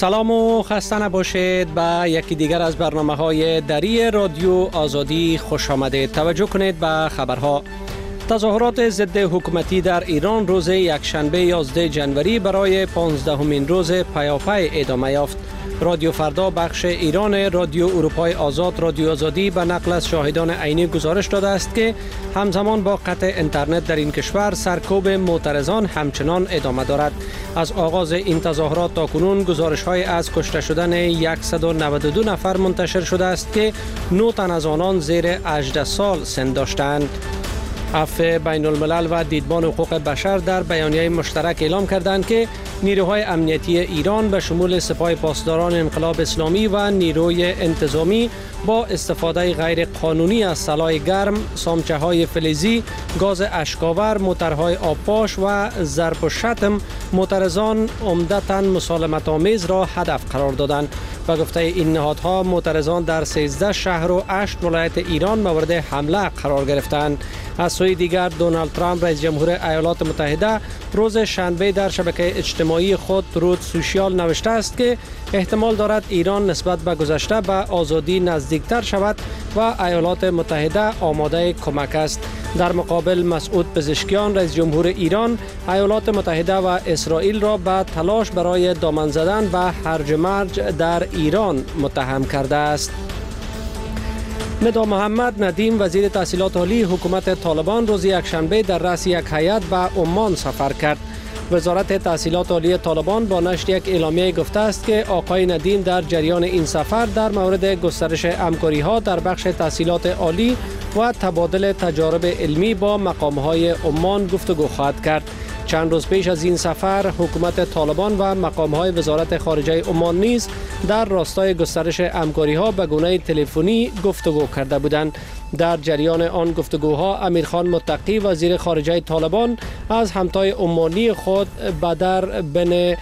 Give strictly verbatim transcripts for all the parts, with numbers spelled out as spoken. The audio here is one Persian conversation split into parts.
سلام و خسته نباشید. به یکی دیگر از برنامه‌های دری رادیو آزادی خوش آمدید. توجه کنید به خبرها. تظاهرات ضد حکومتی در ایران روز یکشنبه یازده جنوری برای پانزدهمین روز پیاپی ادامه یافت. رادیو فردا بخش ایران رادیو اروپای آزاد رادیو آزادی به نقل از شاهدان عینی گزارش داده است که همزمان با قطع اینترنت در این کشور سرکوب معترضان همچنان ادامه دارد. از آغاز این تظاهرات تا کنون گزارش‌های از کشته شدن صد و نود و دو نفر منتشر شده است که نه تن از آنان زیر هجده سال سن داشتند. عفو بین الملل و دیدبان حقوق بشر در بیانیه مشترک اعلام کردند که نیروهای امنیتی ایران به شمول سپاه پاسداران انقلاب اسلامی و نیروی انتظامی با استفاده غیر قانونی از سلاح گرم، سامچه‌های فلزی، گاز اشکاور، موترهای آبپاش و ضرب و شتم معترضان عمدتاً مسالمت آمیز را هدف قرار دادند. به گفته این نهادها معترضان در سیزده شهر و هشت ولایت ایران مورد حمله قرار گرفتند. از سوی دیگر دونالد ترامپ رئیس جمهور ایالات متحده روز شنبه در شبکه اجتماعی خود ترود سوشیال نوشته است که احتمال دارد ایران نسبت به گذشته به آزادی نزدیکتر شود و ایالات متحده آماده کمک است. در مقابل مسعود پزشکیان رئیس جمهور ایران ایالات متحده و اسرائیل را به تلاش برای دامن زدن و هرج و مرج در ایران متهم کرده است. ندا محمد ندیم وزیر تحصیلات عالی حکومت طالبان روز یکشنبه در رأس یک هیئت به عمان سفر کرد. وزارت تحصیلات عالی طالبان با نشر یک اعلامیه گفته است که آقای ندیم در جریان این سفر در مورد گسترش همکاری‌ها در بخش تحصیلات عالی و تبادل تجارب علمی با مقام‌های عمان گفتگو خواهد کرد. چند روز پیش از این سفر حکومت طالبان و مقام‌های وزارت خارجه عمان نیز در راستای گسترش همکاری‌ها به گونه تلفنی گفتگو کرده بودند. در جریان آن گفتگوها امیرخان متقی وزیر خارجه طالبان از همتای عمانی خود بدر بن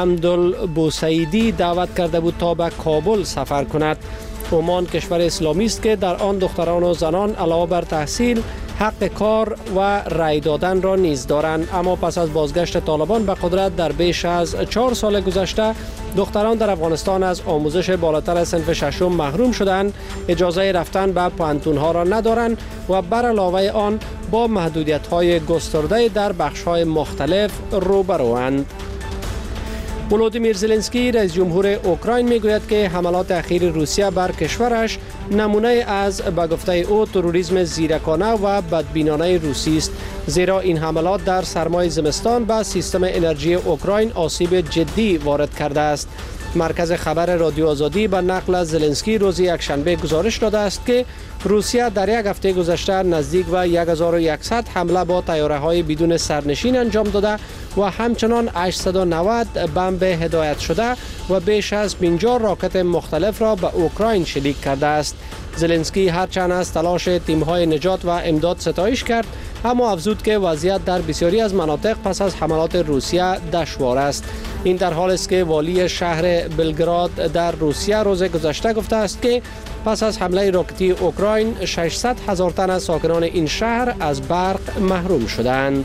حمدالبوسعیدی دعوت کرده بود تا به کابل سفر کند. عمان کشور اسلامی است که در آن دختران و زنان علاوه بر تحصیل حق کار و رأی دادن را نیز دارند، اما پس از بازگشت طالبان به قدرت در بیش از چهار سال گذشته دختران در افغانستان از آموزش بالاتر از صنف ششم محروم شدند، اجازه رفتن به پوهنتون‌ها را ندارند و بر علاوه آن با محدودیت‌های گسترده در بخش‌های مختلف روبروند. ولودیمیر زلنسکی رئیس جمهور اوکراین میگوید که حملات اخیر روسیه بر کشورش نمونه از به گفته او تروریسم زیرکانه و بدبینانه روسی است، زیرا این حملات در سرمای زمستان به سیستم انرژی اوکراین آسیب جدی وارد کرده است. مرکز خبر رادیو آزادی به نقل از زلنسکی روز یکشنبه گزارش داده است که روسیه در یک هفته گذشته نزدیک به هزار و صد حمله با طیاره‌های بدون سرنشین انجام داده و همچنان هشتصد و نود بمب هدایت شده و بیش از پنجاه راکت مختلف را به اوکراین شلیک کرده است. زلنسکی هرچند از تلاش تیم‌های نجات و امداد ستایش کرد، اما افزود که وضعیت در بسیاری از مناطق پس از حملات روسیه دشوار است. این در حالی است که والی شهر بلگراد در روسیه روز گذشته گفته است که پس از حمله راکتی اوکراین ششصد هزار تن از ساکنان این شهر از برق محروم شدند.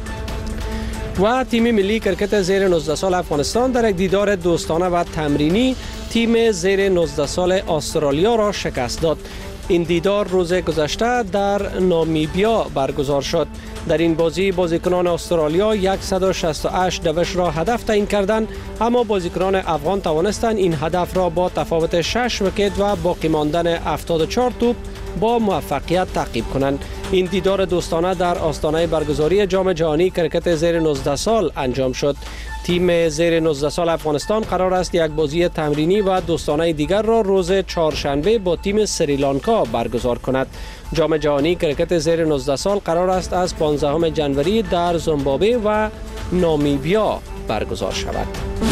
و تیم ملی کرکت زیر نوزده سال افغانستان در یک دیدار دوستانه و تمرینی تیم زیر نوزده سال استرالیا را شکست داد. این دیدار روز گذشته در نامیبیا برگزار شد. در این بازی بازیکنان استرالیا صد و شصت و هشت دوش را هدف تعیین کردند، اما بازیکنان افغان توانستند این هدف را با تفاوت شش ویکت و باقی ماندن هفتاد و چهار توپ با موفقیت تعقیب کنند. این دیدار دوستانه در آستانه برگزاری جام جهانی کرکت زیر نوزده سال انجام شد. تیم زیر نوزده سال افغانستان قرار است یک بازی تمرینی و دوستانه دیگر را روز چهارشنبه با تیم سریلانکا برگزار کند. جام جهانی کرکت زیر نوزده سال قرار است از پانزدهم جنوری در زیمبابوه و نامیبیا برگزار شود.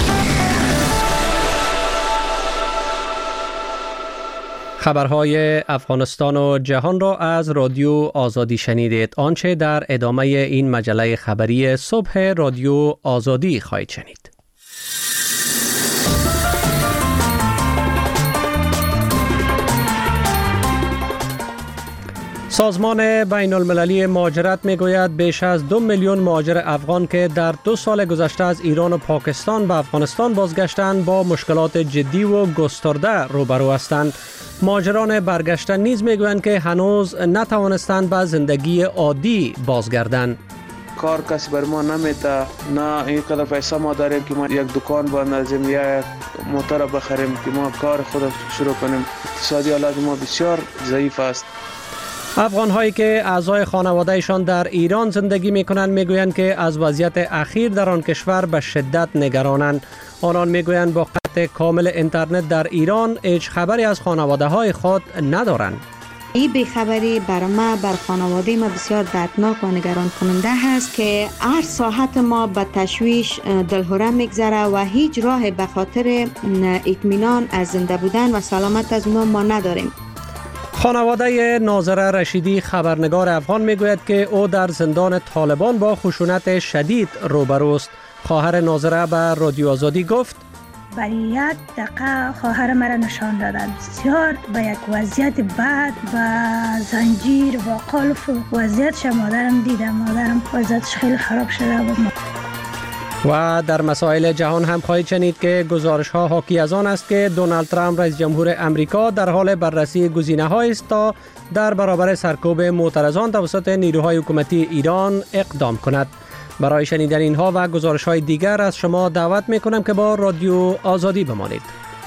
خبرهای افغانستان و جهان را از رادیو آزادی شنیدید. آنچه در ادامه این مجله خبری صبح رادیو آزادی خواهید شنید. سازمان بین المللی مهاجرت میگوید بیش از دو میلیون مهاجر افغان که در دو سال گذشته از ایران و پاکستان به افغانستان بازگشتند با مشکلات جدی و گسترده روبرو هستند. مهاجران برگشته نیز میگویند که هنوز نتوانستند به زندگی عادی بازگردند. کار کسی بر ما نمیده، نه اینقدر پیسه ما داریم که ما یک دکان بندازیم یا یک موتور بخریم که ما کار خود شروع کنیم. اقتصادی حالت ما بسیار ضعیف است. افغان هایی که اعضای خانوادهشان در ایران زندگی می کنند می گویند که از وضعیت اخیر در آن کشور به شدت نگرانند. آنان می گویند با قطع کامل اینترنت در ایران هیچ خبری از خانواده های خود ندارند. این بیخبری بر ما، بر خانواده ما بسیار دردناک و نگران کننده هست که هر ساعت ما به تشویش دلهره میگذره و هیچ راه به خاطر اطمینان از زنده بودن و سلامت از ما ما نداریم. خانواده ناظره رشیدی خبرنگار افغان میگوید که او در زندان طالبان با خشونت شدید روبروست. خواهر ناظره به رادیو آزادی گفت: برای یک دقیقه خواهر مرا نشان دادند. بسیار به یک وضعیت بد و زنجیر و قلف وضعیتش مادرم دیدم. مادرم وضعیتش خیلی خراب شده بود. و در مسائل جهان هم خواهید شنید که گزارش ها حاکی از آن است که دونالد ترامپ رئیس جمهور امریکا در حال بررسی گزینه‌هایی است تا در برابر سرکوب معترضان توسط نیروهای حکومتی ایران اقدام کند. برای شنیدن اینها و گزارش های دیگر از شما دعوت می کنم که با رادیو آزادی بمانید.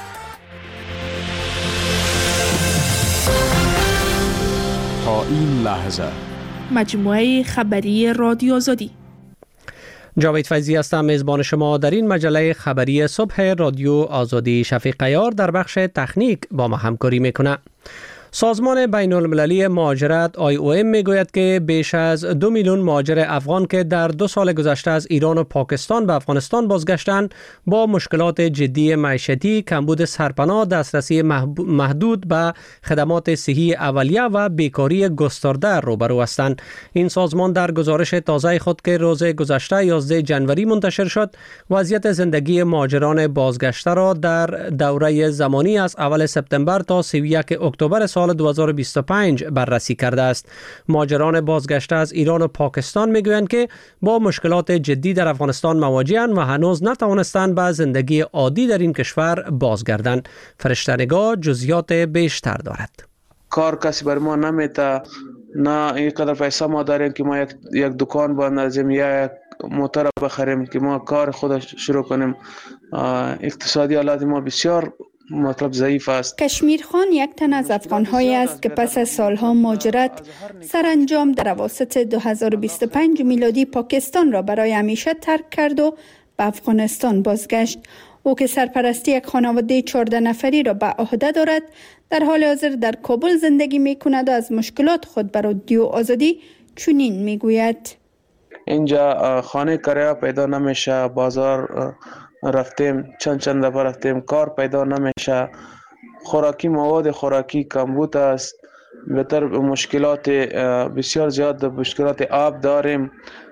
تا این لحظه مجموعه خبری رادیو آزادی. جاوید فیضی هستم، میزبان شما در این مجله خبری صبح رادیو آزادی. شفیق عیار در بخش تکنیک با ما همکاری میکنه. سازمان بین المللی مهاجرت آی او ام میگوید که بیش از دو میلیون مهاجر افغان که در دو سال گذشته از ایران و پاکستان به افغانستان بازگشتند با مشکلات جدی معیشتی، کمبود سرپناه، دسترسی محدود به خدمات صحی اولیه و بیکاری گسترده روبرو هستند. این سازمان در گزارش تازه خود که روز گذشته یازده جنوری منتشر شد، وضعیت زندگی مهاجران بازگشته را در دوره زمانی از اول سپتامبر تا سی و یک اکتبر سال دو هزار و بیست و پنج بررسی کرده است. مهاجران بازگشته از ایران و پاکستان میگویند که با مشکلات جدی در افغانستان مواجه‌اند و هنوز نتوانستند به زندگی عادی در این کشور بازگردند. فرشته‌نگار جزئیات بیشتر دارد. کار کسی بر ما نمیده، نه اینقدر پیسه ما داریم که ما یک, یک دکان بندازیم یا یک موتور بخریم که ما کار خود شروع کنیم. اقتصادی حالت ما بسیار مطلب ضعیف است. کشمیر خان یک تن از افغان‌هایی است که پس از سالها مهاجرت سرانجام در اواسط دو هزار و بیست و پنج میلادی پاکستان را برای همیشه ترک کرد و به افغانستان بازگشت. او که سرپرستی یک خانواده چهارده نفری را به عهده دارد، در حال حاضر در کابل زندگی می‌کند و از مشکلات خود بر رادیو آزادی چنین می‌گوید: اینجا خانه کرایه پیدا نمیشه، بازار رفتیم چند چند دفعه رفتیم، کار پیدا نمیشه، خوراکی مواد خوراکی کمبود است، بهتر مشکلات بسیار زیاد، مشکلات آب داریم.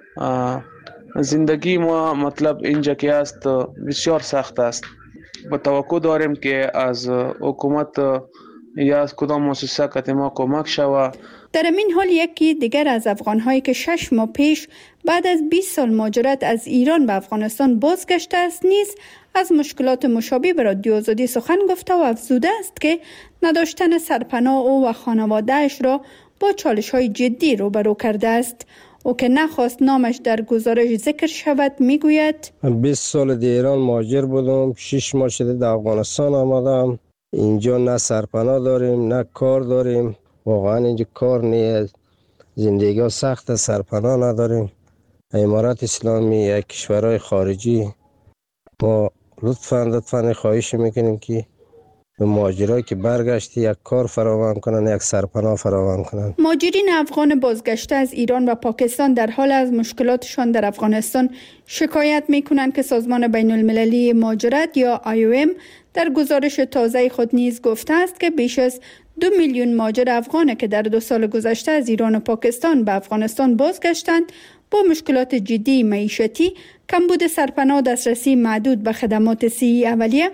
زندگی ما مطلب اینجا که است بسیار سخت است. با توقع داریم که از حکومت یا از کدام مؤسسه که ما کمک شود. در این حال یکی دیگر از افغان‌هایی که شش ماه پیش بعد از بیست سال مهاجرت از ایران به افغانستان بازگشته است نیز از مشکلات مشابه به رادیو آزادی سخن گفته و افزوده است که نداشتن سرپناه او و خانواده‌اش را با چالش‌های جدی روبرو کرده است. او که نخواست نامش در گزارش ذکر شود میگوید: بیست سال در ایران مهاجر بودم، شش ماه شده در افغانستان آمدم. اینجا نه سرپناه داریم نه کار داریم، واقعا اینجا کار نیست، زندگی سخت، سرپناه نداریم. امارات اسلامی یا کشورهای خارجی ما لطفاً لطفاً خواهش میکنیم که به مهاجرایی که برگشتی یک کار فراهم کنن، یک سرپناه فراهم کنن. مهاجرین افغان بازگشته از ایران و پاکستان در حال از مشکلاتشان در افغانستان شکایت میکنند که سازمان بین المللی مهاجرت یا آی او ام در گزارش تازه خود نیز گفته است که بیش از دو میلیون مهاجر افغان که در دو سال گذشته از ایران و پاکستان به افغانستان بازگشتند با مشکلات جدی معیشتی، کمبود سرپناه، دسترسی محدود به خدمات صحی اولیه و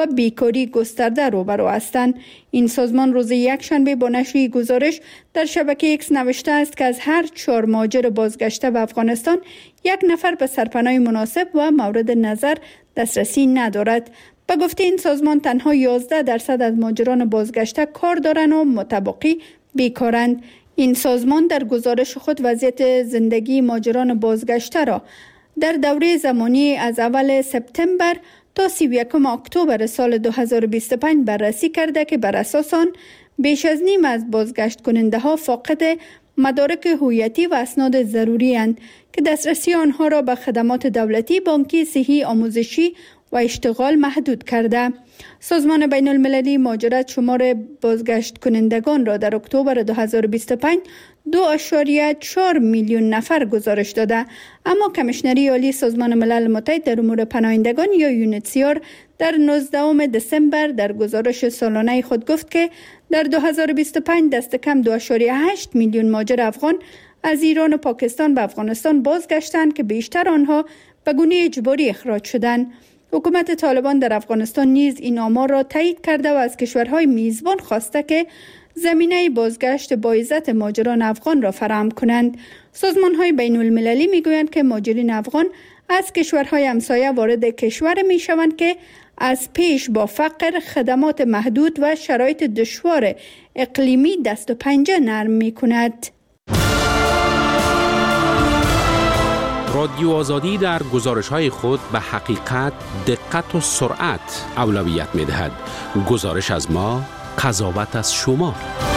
و بیکاری گسترده روبرو هستند. این سازمان روز یکشنبه با نشر گزارش در شبکه ایکس نوشته است که از هر چهار مهاجر بازگشته به افغانستان یک نفر به سرپناه مناسب و مورد نظر دسترسی ندارد. به گفته این سازمان تنها یازده درصد از مهاجران بازگشته کار دارند و متبقی بیکارند. این سازمان در گزارش خود وضعیت زندگی مهاجران بازگشته را در دوره زمانی از اول سپتامبر تا سی و یکم اکتبر سال دو هزار و بیست و پنج بررسی کرده که بر اساس آن بیش از نیم از بازگشت کننده ها فاقد مدارک هویتی و اسناد ضروری اند که دسترسی آنها را به خدمات دولتی، بانکی، صحی، آموزشی و اشتغال محدود کرده. سازمان بین المللی مهاجرت شمار بازگشت کنندگان را در اکتبر دو هزار و بیست و پنج دو اشاریه چهار میلیون نفر گزارش داده، اما کمیشنری عالی سازمان ملل متحد در امور پناهندگان یا یونیتسیار در نوزدهم دسامبر در گزارش سالانه خود گفت که در دو هزار و بیست و پنج دست کم دو اشاریه هشت میلیون مهاجر افغان از ایران و پاکستان به افغانستان بازگشتند که بیشتر آنها به گونه اجباری اخراج شدند. حکومت طالبان در افغانستان نیز این آمار را تایید کرده و از کشورهای میزبان خواسته که زمینه بازگشت با عزت مهاجران افغان را فراهم کنند. سازمان‌های بین المللی میگویند که مهاجرین افغان از کشورهای همسایه وارد کشور میشوند که از پیش با فقر، خدمات محدود و شرایط دشوار اقلیمی دست و پنجه نرم میکند. رادیو آزادی در گزارش‌های خود به حقیقت، دقت و سرعت اولویت می‌دهد. گزارش از ما، قضاوت از شما.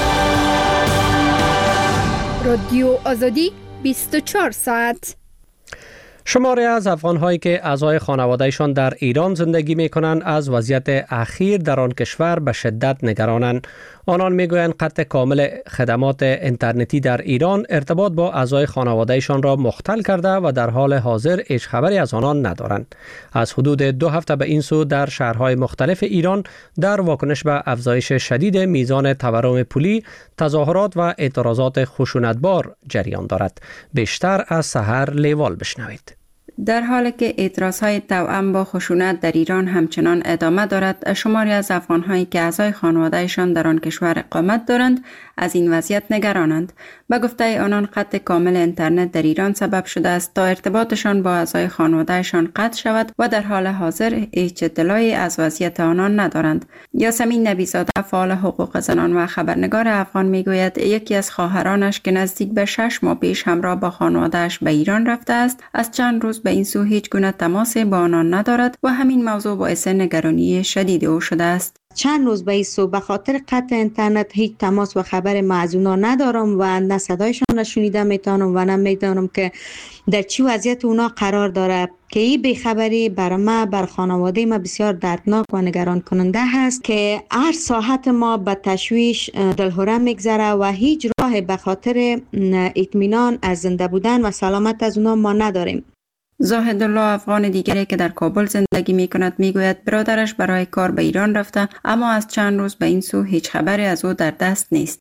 رادیو آزادی بیست و چهار ساعت. شماری از افغان‌هایی که اعضای خانواده‌شان در ایران زندگی می‌کنند از وضعیت اخیر در آن کشور به شدت نگرانند. آنان می‌گویند قطع کامل خدمات اینترنتی در ایران ارتباط با اعضای خانواده‌شان را مختل کرده و در حال حاضر هیچ خبری از آنان ندارند. از حدود دو هفته به این سو در شهرهای مختلف ایران در واکنش به افزایش شدید میزان تورم پولی، تظاهرات و اعتراضات خشونتبار جریان دارد. بیشتر از سحر لیوال بشنوید. در حالی که اعتراضهای توأم با خشونت در ایران همچنان ادامه دارد، شماری از افغان‌هایی که اعضای خانواده‌شان در آن کشور اقامت دارند از این وضعیت نگرانند. به گفته آنان قطع کامل اینترنت در ایران سبب شده است تا ارتباطشان با اعضای خانواده‌شان قطع شود و در حال حاضر هیچ اطلاعی از وضعیت آنان ندارند. یاسمین نبی‌زاده فعال حقوق زنان و خبرنگار افغان میگوید یکی از خواهرانش که نزدیک به شش ماه پیش همراه با خانواده‌اش به ایران رفته است، از چند روز به این سو هیچ گونه تماسی با آنان ندارد و همین موضوع باعث نگرانی شدید او شده است. چند روز به این سو به خاطر قطع اینترنت هیچ تماس و خبر ما از اونا ندارم و نه صدایشان را شنیده میتونم و نه میدانم که در چی وضعیت اونا قرار داره، که این بیخبری بر ما، بر خانواده ما بسیار دردناک و نگران کننده هست که هر ساعت ما به تشویش دلهره میگذره و هیچ راه به خاطر اطمینان از زنده بودن و سلامت از اونا ما نداریم. زاهد الله افغان دیگری که در کابل زندگی می کند می گوید برادرش برای کار به ایران رفته اما از چند روز به این سو هیچ خبری از او در دست نیست.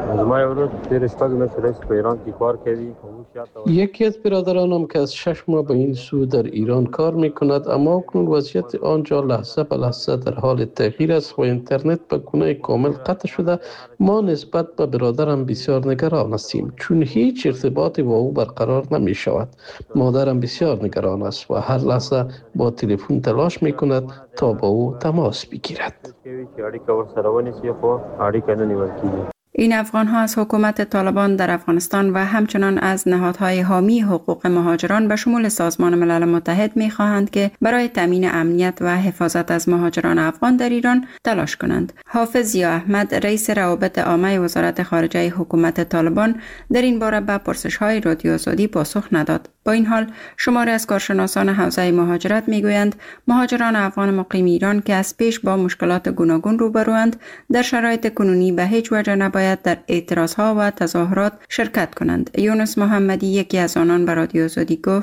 یکی از برادرانم که از شش ماه به این سو در ایران کار می کند اما اکنون وضعیت آنجا لحظه به لحظه در حال تغییر است و اینترنت به گونه کامل قطع شده. ما نسبت به برادرم بسیار نگران هستیم چون هیچ ارتباطی با او برقرار نمی شود. مادرم بسیار نگران است و هر لحظه با تلفن تلاش می کند تا با او تماس بگیرد. این افغان ها از حکومت طالبان در افغانستان و همچنان از نهادهای حامی حقوق مهاجران به شمول سازمان ملل متحد می خواهند که برای تامین امنیت و حفاظت از مهاجران افغان در ایران تلاش کنند. حافظ ضیا احمد رئیس روابط عامه وزارت خارجه حکومت طالبان در این باره به پرسش های رادیو آزادی پاسخ نداد. با این حال شماری از کارشناسان حوزه مهاجرت می گویند مهاجران افغان مقیم ایران که از پیش با مشکلات گوناگون روبروند در شرایط کنونی به هیچ وجه نباید در اعتراضها و تظاهرات شرکت کنند. یونس محمدی یکی از آنان به رادیو آزادی گفت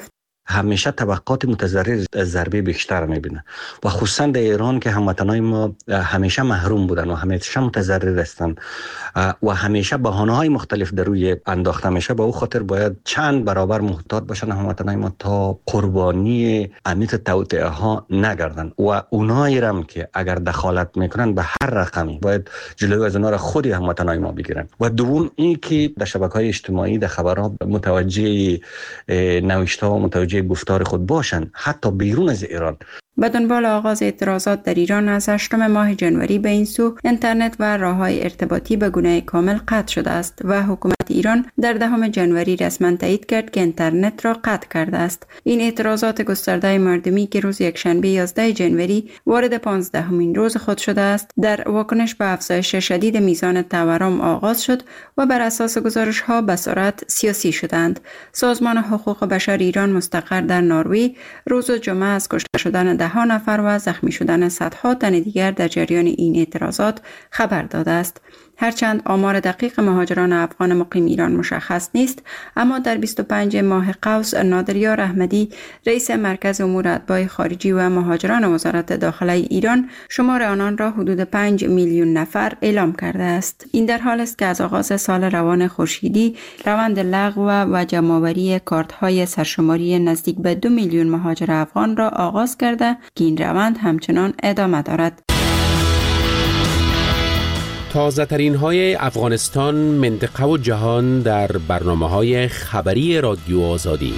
همیشه طبقات متضرر ضربه بیشتر میبینه و خصوصا در ایران که هموطنای ما همیشه محروم بودن و همیشه متضرر هستن و همیشه بهانه‌های مختلف در روی انداخته میشه. به او خاطر باید چند برابر محتاط باشن هموطنای ما تا قربانی امیت توطئه ها نگردن و اونایی هم که اگر دخالت میکنن به هر رقمی باید جلوی از اونا را خود هموطنای ما بگیرن. و دوم این که در شبکه‌های اجتماعی در خبرها متوجه نوشته و متوجه گفتار خود باشن حتی بیرون از ایران. به دنبال آغاز اعتراضات در ایران از هشتم ماه جنوری به این سو اینترنت و راه‌های ارتباطی به گونه کامل قطع شده است و حکومت ایران در دهم جنوری رسما تایید کرد که اینترنت را قطع کرده است. این اعتراضات گسترده مردمی که روز یکشنبه یازده جنوری وارد پانزدهمین روز خود شده است در واکنش به افزایش شدید میزان تورم آغاز شد و بر اساس گزارش‌ها به سرعت سیاسی شدند. سازمان حقوق بشر ایران مستقر در نروژ روز جمعه از کشته شدن ده ها نفر و زخمی شدن صدها تن دیگر در جریان این اعتراضات خبر داده است. هرچند آمار دقیق مهاجران افغان مقیم ایران مشخص نیست، اما در بیست و پنج ماه قوس نادریار احمدی رئیس مرکز امور اتباع خارجی و مهاجران وزارت داخله ایران شمار آنان را حدود پنج میلیون نفر اعلام کرده است. این در حال است که از آغاز سال روان خورشیدی روند لغو و جمع‌آوری کارت‌های سرشماری نزدیک به دو میلیون مهاجر افغان را آغاز کرده که این روند همچنان ادامه دارد. تازه ترین های افغانستان، منطقه و جهان در برنامه های خبری رادیو آزادی.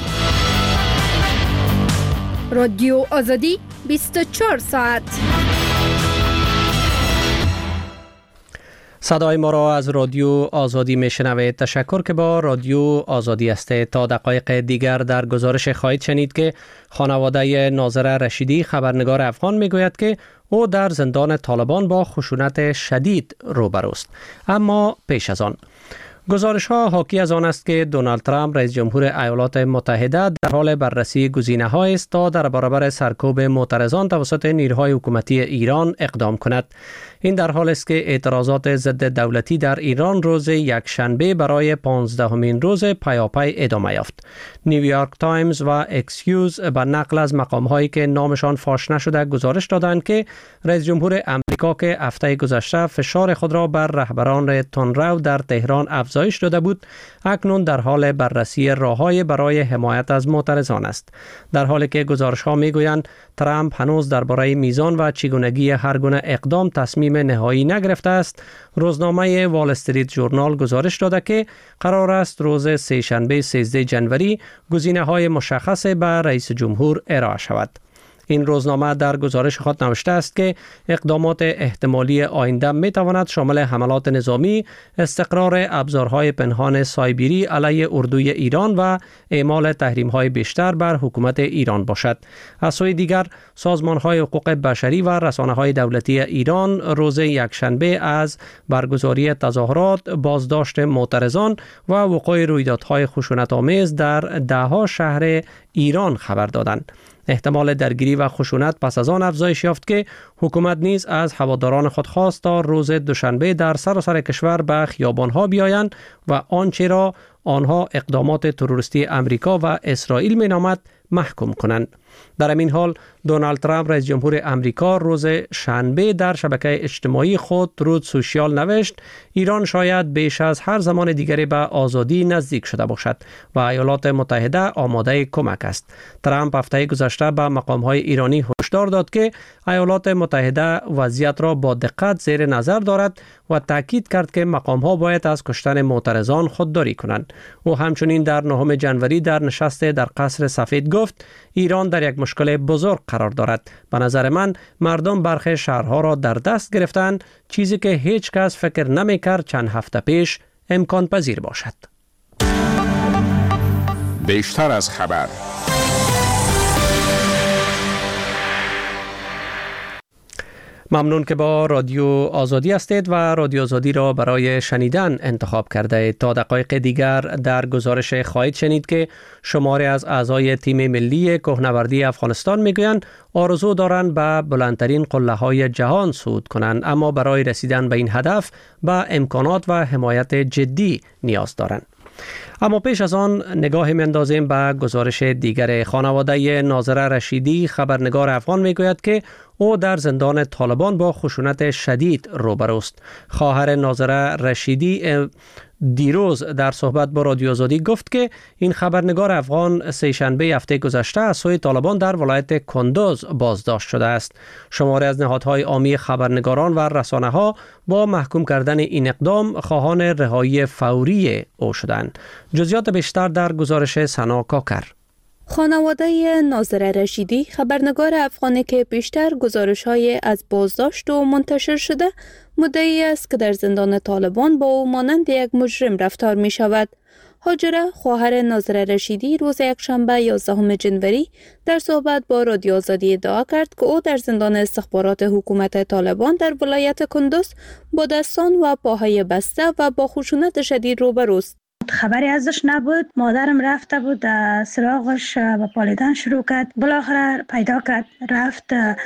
رادیو آزادی بیست و چهار ساعت. صدای ما را از رادیو آزادی میشنوید. تشکر که با رادیو آزادی هستید. تا دقایق دیگر در گزارش خواهید شنید که خانواده ناظر رشیدی خبرنگار افغان میگوید که او در زندان طالبان با خشونت شدید روبروست. اما پیش از آن گزارش ها حاکی از آن است که دونالد ترامپ رئیس جمهور ایالات متحده در حال بررسی گزینه‌هایی است تا در برابر سرکوب معترضان توسط نیروهای حکومتی ایران اقدام کند. این در حال است که اعتراضات ضد دولتی در ایران روز یکشنبه برای پانزدهمین روز پیاپی ادامه یافت. نیویورک تایمز و اکسیوز به نقل از مقام‌هایی که نامشان فاش نشده گزارش دادند که رئیس جمهور امریکا که هفته گذشته فشار خود را بر رهبران تندرو در تهران افزایش داده بود، اکنون در حال بررسی راه‌های برای حمایت از معترضان است. در حالی که گزارش‌ها می‌گویند ترامپ هنوز درباره میزان و چگونگی هر گونه اقدام تصمیم نهایی نگرفته است، روزنامه وال استریت ژورنال گزارش داده که قرار است روز سه‌شنبه سیزده جنوری گزینه‌های مشخص به رئیس جمهور ارائه شود. این روزنامه در گزارش خود نوشته است که اقدامات احتمالی آینده می تواند شامل حملات نظامی، استقرار ابزارهای پنهان سایبری علیه اردوی ایران و اعمال تحریم‌های بیشتر بر حکومت ایران باشد. از سوی دیگر سازمان‌های حقوق بشری و رسانه‌های دولتی ایران روز یکشنبه از برگزاری تظاهرات، بازداشت معترضان و وقوع رویدادهای خشونت‌آمیز در ده‌ها شهر ایران خبر دادند. احتمال درگیری و خشونت پس از آن افزایش یافت که حکومت نیز از هواداران خود خواست تا روز دوشنبه در سراسر کشور به خیابان‌ها بیایند و آنچه را آنها اقدامات تروریستی امریکا و اسرائیل می‌نامد محکوم کنند. در این حال دونالد ترامپ رئیس جمهور امریکا روز شنبه در شبکه اجتماعی خود ترود سوشیال نوشت ایران شاید بیش از هر زمان دیگری به آزادی نزدیک شده باشد و ایالات متحده آماده کمک است. ترامپ هفته گذشته به مقام‌های ایرانی هشدار داد که ایالات متحده وضعیت را با دقت زیر نظر دارد و تاکید کرد که مقام‌ها باید از کشتن معترضان خودداری کنند. او همچنین در نهم جنوری در نشست در قصر سفید گفت ایران در یک مشکل بزرگ قرار دارد. به نظر من مردم برخی شهرها را در دست گرفتند، چیزی که هیچ کس فکر نمی‌کرد چند هفته پیش امکان پذیر باشد. بیشتر از خبر. ممنون که با رادیو آزادی هستید و رادیو آزادی را برای شنیدن انتخاب کرده اید. تا دقایق دیگر در گزارش خواهید شنید که شماری از اعضای تیم ملی کوهنوردی افغانستان میگویند آرزو دارند به بلندترین قله‌های جهان صعود کنند، اما برای رسیدن به این هدف به امکانات و حمایت جدی نیاز دارند. اما پیش از آن نگاه می‌اندازیم به گزارش دیگر. خانواده ناظره رشیدی خبرنگار افغان میگوید که او در زندان طالبان با خشونت شدید روبروست. خواهر ناظره رشیدی دیروز در صحبت با رادیو آزادی گفت که این خبرنگار افغان سه‌شنبه هفته گذشته از سوی طالبان در ولایت کندوز بازداشت شده است. شماری از نهادهای عامی خبرنگاران و رسانه‌ها با محکوم کردن این اقدام خواهان رهایی فوری او شدند. جزئیات بیشتر در گزارش سنا کاکر. خانواده ناظره رشیدی خبرنگار افغانی که بیشتر گزارش‌های از بازداشت و منتشر شده مدعی است که در زندان طالبان با او مانند یک مجرم رفتار می شود. هاجره خواهر ناظره رشیدی روز یکشنبه یازدهم جنوری در صحبت با رادیو آزادی ادعا کرد که او در زندان استخبارات حکومت طالبان در ولایت کندوز با دستان و پاهای بسته و با خشونت شدید روبروست. خبری ازش نبود. مادرم رفته بود سراغش و پالیدن شروع کرد. بالاخره پیدا کرد، رفت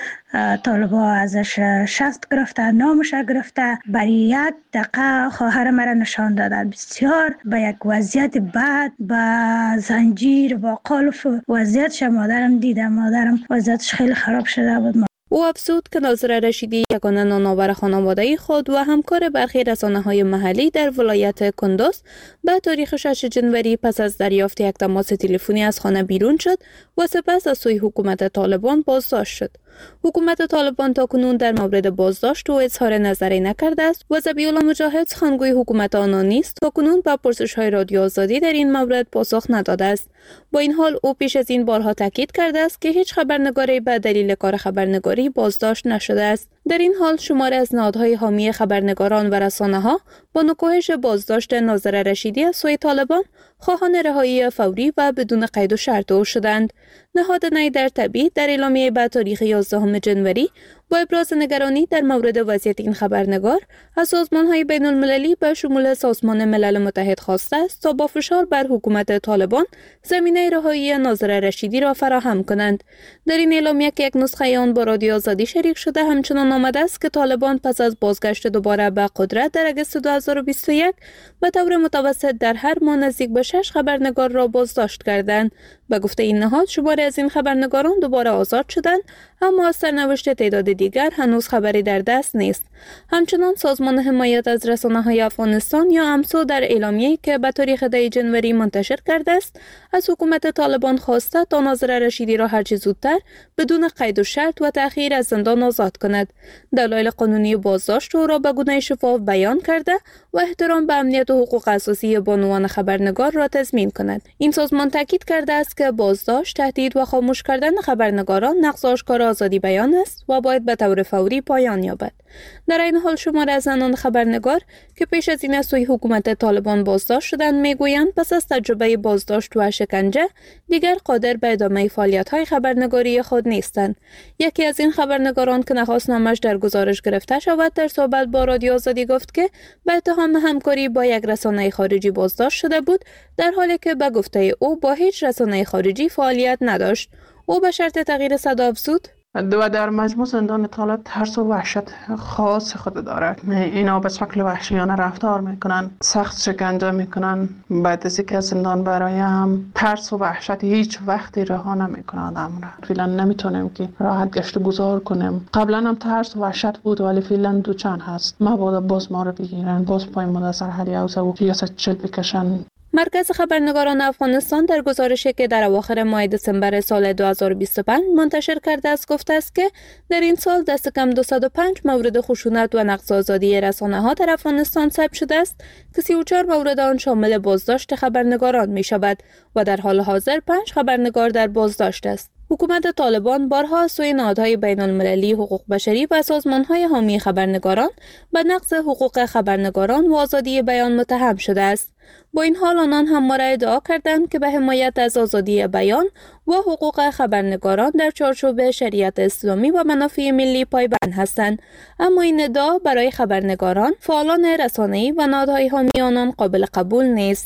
طالبا ازش شست گرفته، نامش گرفته. برای یک دقیقه خواهر مرا نشان دادن. بسیار به یک وضعیت بد، به زنجیر با قلف وضعیتش مادرم دیدم. مادرم وضعیتش خیلی خراب شده بود. او افزود که ناظره رشیدی یگانه نانآور خانواده خود و همکار برخی رسانه‌های محلی در ولایت کندوز به تاریخ شش جنوری پس از دریافت یک تماس تلفنی از خانه بیرون شد و سپس از سوی حکومت طالبان بازداشت شد. حکومت طالبان تاکنون در مورد بازداشت و اظهار نظری نکرده است و ذبیح‌الله مجاهد سخنگوی حکومت آنان نیست تاکنون به پرسش‌های رادیو آزادی در این مورد پاسخ نداده است. با این حال او پیش از این بارها تاکید کرده است که هیچ خبرنگاری به دلیل کار خبرنگاری بازداشت نشده است. در این حال شماری از نهادهای حامی خبرنگاران و رسانه‌ها با نکوهش بازداشت ناظره رشیدی از سوی طالبان خواهان رهایی فوری و بدون قید و شرط او شدند. نهاد نیدر طبی در اعلامیه به تاریخ یازدهم جنوری با ابراز نگرانی در مورد وضعیت این خبرنگار از سازمان‌های بین المللی به شمول سازمان ملل متحد خواسته است تا با فشار بر حکومت طالبان زمینه رهایی ناظره رشیدی را فراهم کنند. در این اعلامیه که یک نسخه آن با رادیو آزادی شریک شده همچنان آمده است که طالبان پس از بازگشت دوباره به قدرت در اگست دو هزار و بیست و یک به طور متوسط در هر ماه نزدیک به شش خبرنگار را بازداشت کردند. به گفته این نهاد شماری از این خبرنگاران دوباره آزاد شدند، اما از سرنوشت تعداد دیگر هنوز خبری در دست نیست. همچنان سازمان حمایت از رسانه‌های افغانستان یا امسو در اعلامیه‌ای که به تاریخ ده جنوری منتشر کرده است از حکومت طالبان خواسته تا ناظره رشیدی را هرچه زودتر بدون قید و شرط و تأخیر از زندان آزاد کند. دلایل قانونی بازداشت او را به گونه شفاف بیان کرده و احترام به امنیت و حقوق اساسی بانوان خبرنگار را تضمین کند. این سازمان تاکید کرده است که بازداشت، تهدید و خاموش کردن خبرنگاران نقض آشکار آزادی بیان است و باید به طور فوری پایان یابد. در این حال شماری از زنان خبرنگار که پیش از این از سوی حکومت طالبان بازداشت شدند میگویند پس از تجربه بازداشت و شکنجه دیگر قادر به ادامه فعالیت‌های خبرنگاری خود نیستند. یکی از این خبرنگاران که نخواست نامش در گزارش گرفته شود در صحبت با رادیو آزادی گفت که به اتهام همکاری با یک رسانه خارجی بازداشت شده بود، در حالی که به گفته او با هیچ رسانه خارجی فعالیت نداشت. او به شرط تغییر صدا افزود: و در مجموع زندان طالب ترس و وحشت خاص خود دارد. اینا به شکل وحشیانه رفتار میکنن، سخت شکنجه میکنن. بعد از اینکه از زندان برایم ترس و وحشت هیچ وقتی رها نمیکنن آدم را. فعلا نمیتونیم که راحت گشت گذار کنیم. قبلا هم ترس و وحشت بود ولی فعلا دو چند هست. مبادا باز ما رو بگیرن، باز پای ما در سر حلی اوزه و ریاست چل بکشن. مرکز خبرنگاران افغانستان در گزارشی که در اواخر ماه دسامبر سال دو هزار و بیست و پنج منتشر کرده است گفته است که در این سال دست کم دویست و پنج مورد خشونت و نقض آزادی رسانه‌ها در افغانستان ثبت شده است که سی و چهار مورد آن شامل بازداشت خبرنگاران می شود و در حال حاضر پنج خبرنگار در بازداشت است. حکومت طالبان بارها از سوی نهادهای بین المللی حقوق بشری و سازمان‌های حامی خبرنگاران به نقض حقوق خبرنگاران و آزادی بیان متهم شده است. با این حال آنان هم را ادعا کردند که به حمایت از آزادی بیان و حقوق خبرنگاران در چارچوب شریعت اسلامی و منافع ملی پایبند هستند، اما این ادعا برای خبرنگاران، فعالان رسانه‌ای و نهادهای حامی آنان قابل قبول نیست.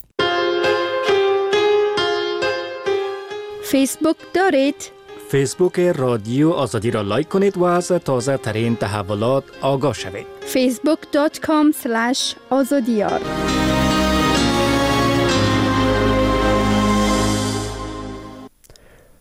فیسبوک دارید؟ فیسبوک رادیو آزادی را لایک کنید و از تازه ترین تحولات آگاه شوید. فیسبوک دات کام اسلش آزادیار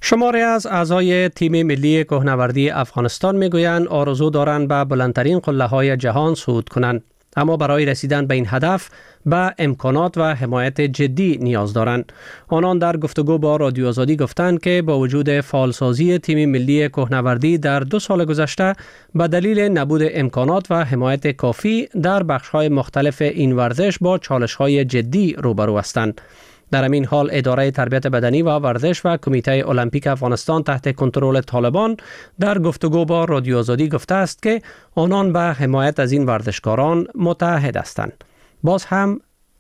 شماری از اعضای تیم ملی کوهنوردی افغانستان میگویند آرزو دارند به بلندترین قله‌های جهان صعود کنند، اما برای رسیدن به این هدف به امکانات و حمایت جدی نیاز دارند. آنان در گفتگو با رادیو آزادی گفتند که با وجود فعالسازی تیم ملی کوهنوردی در دو سال گذشته به دلیل نبود امکانات و حمایت کافی در بخش‌های مختلف این ورزش با چالش‌های جدی روبرو هستند. در همین حال اداره تربیت بدنی و ورزش و کمیته المپیک افغانستان تحت کنترل طالبان در گفتگو با رادیو آزادی گفته است که آنان به حمایت از این ورزشکاران متعهد هستند. باز هم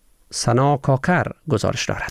سنا کاکر گزارش دارد.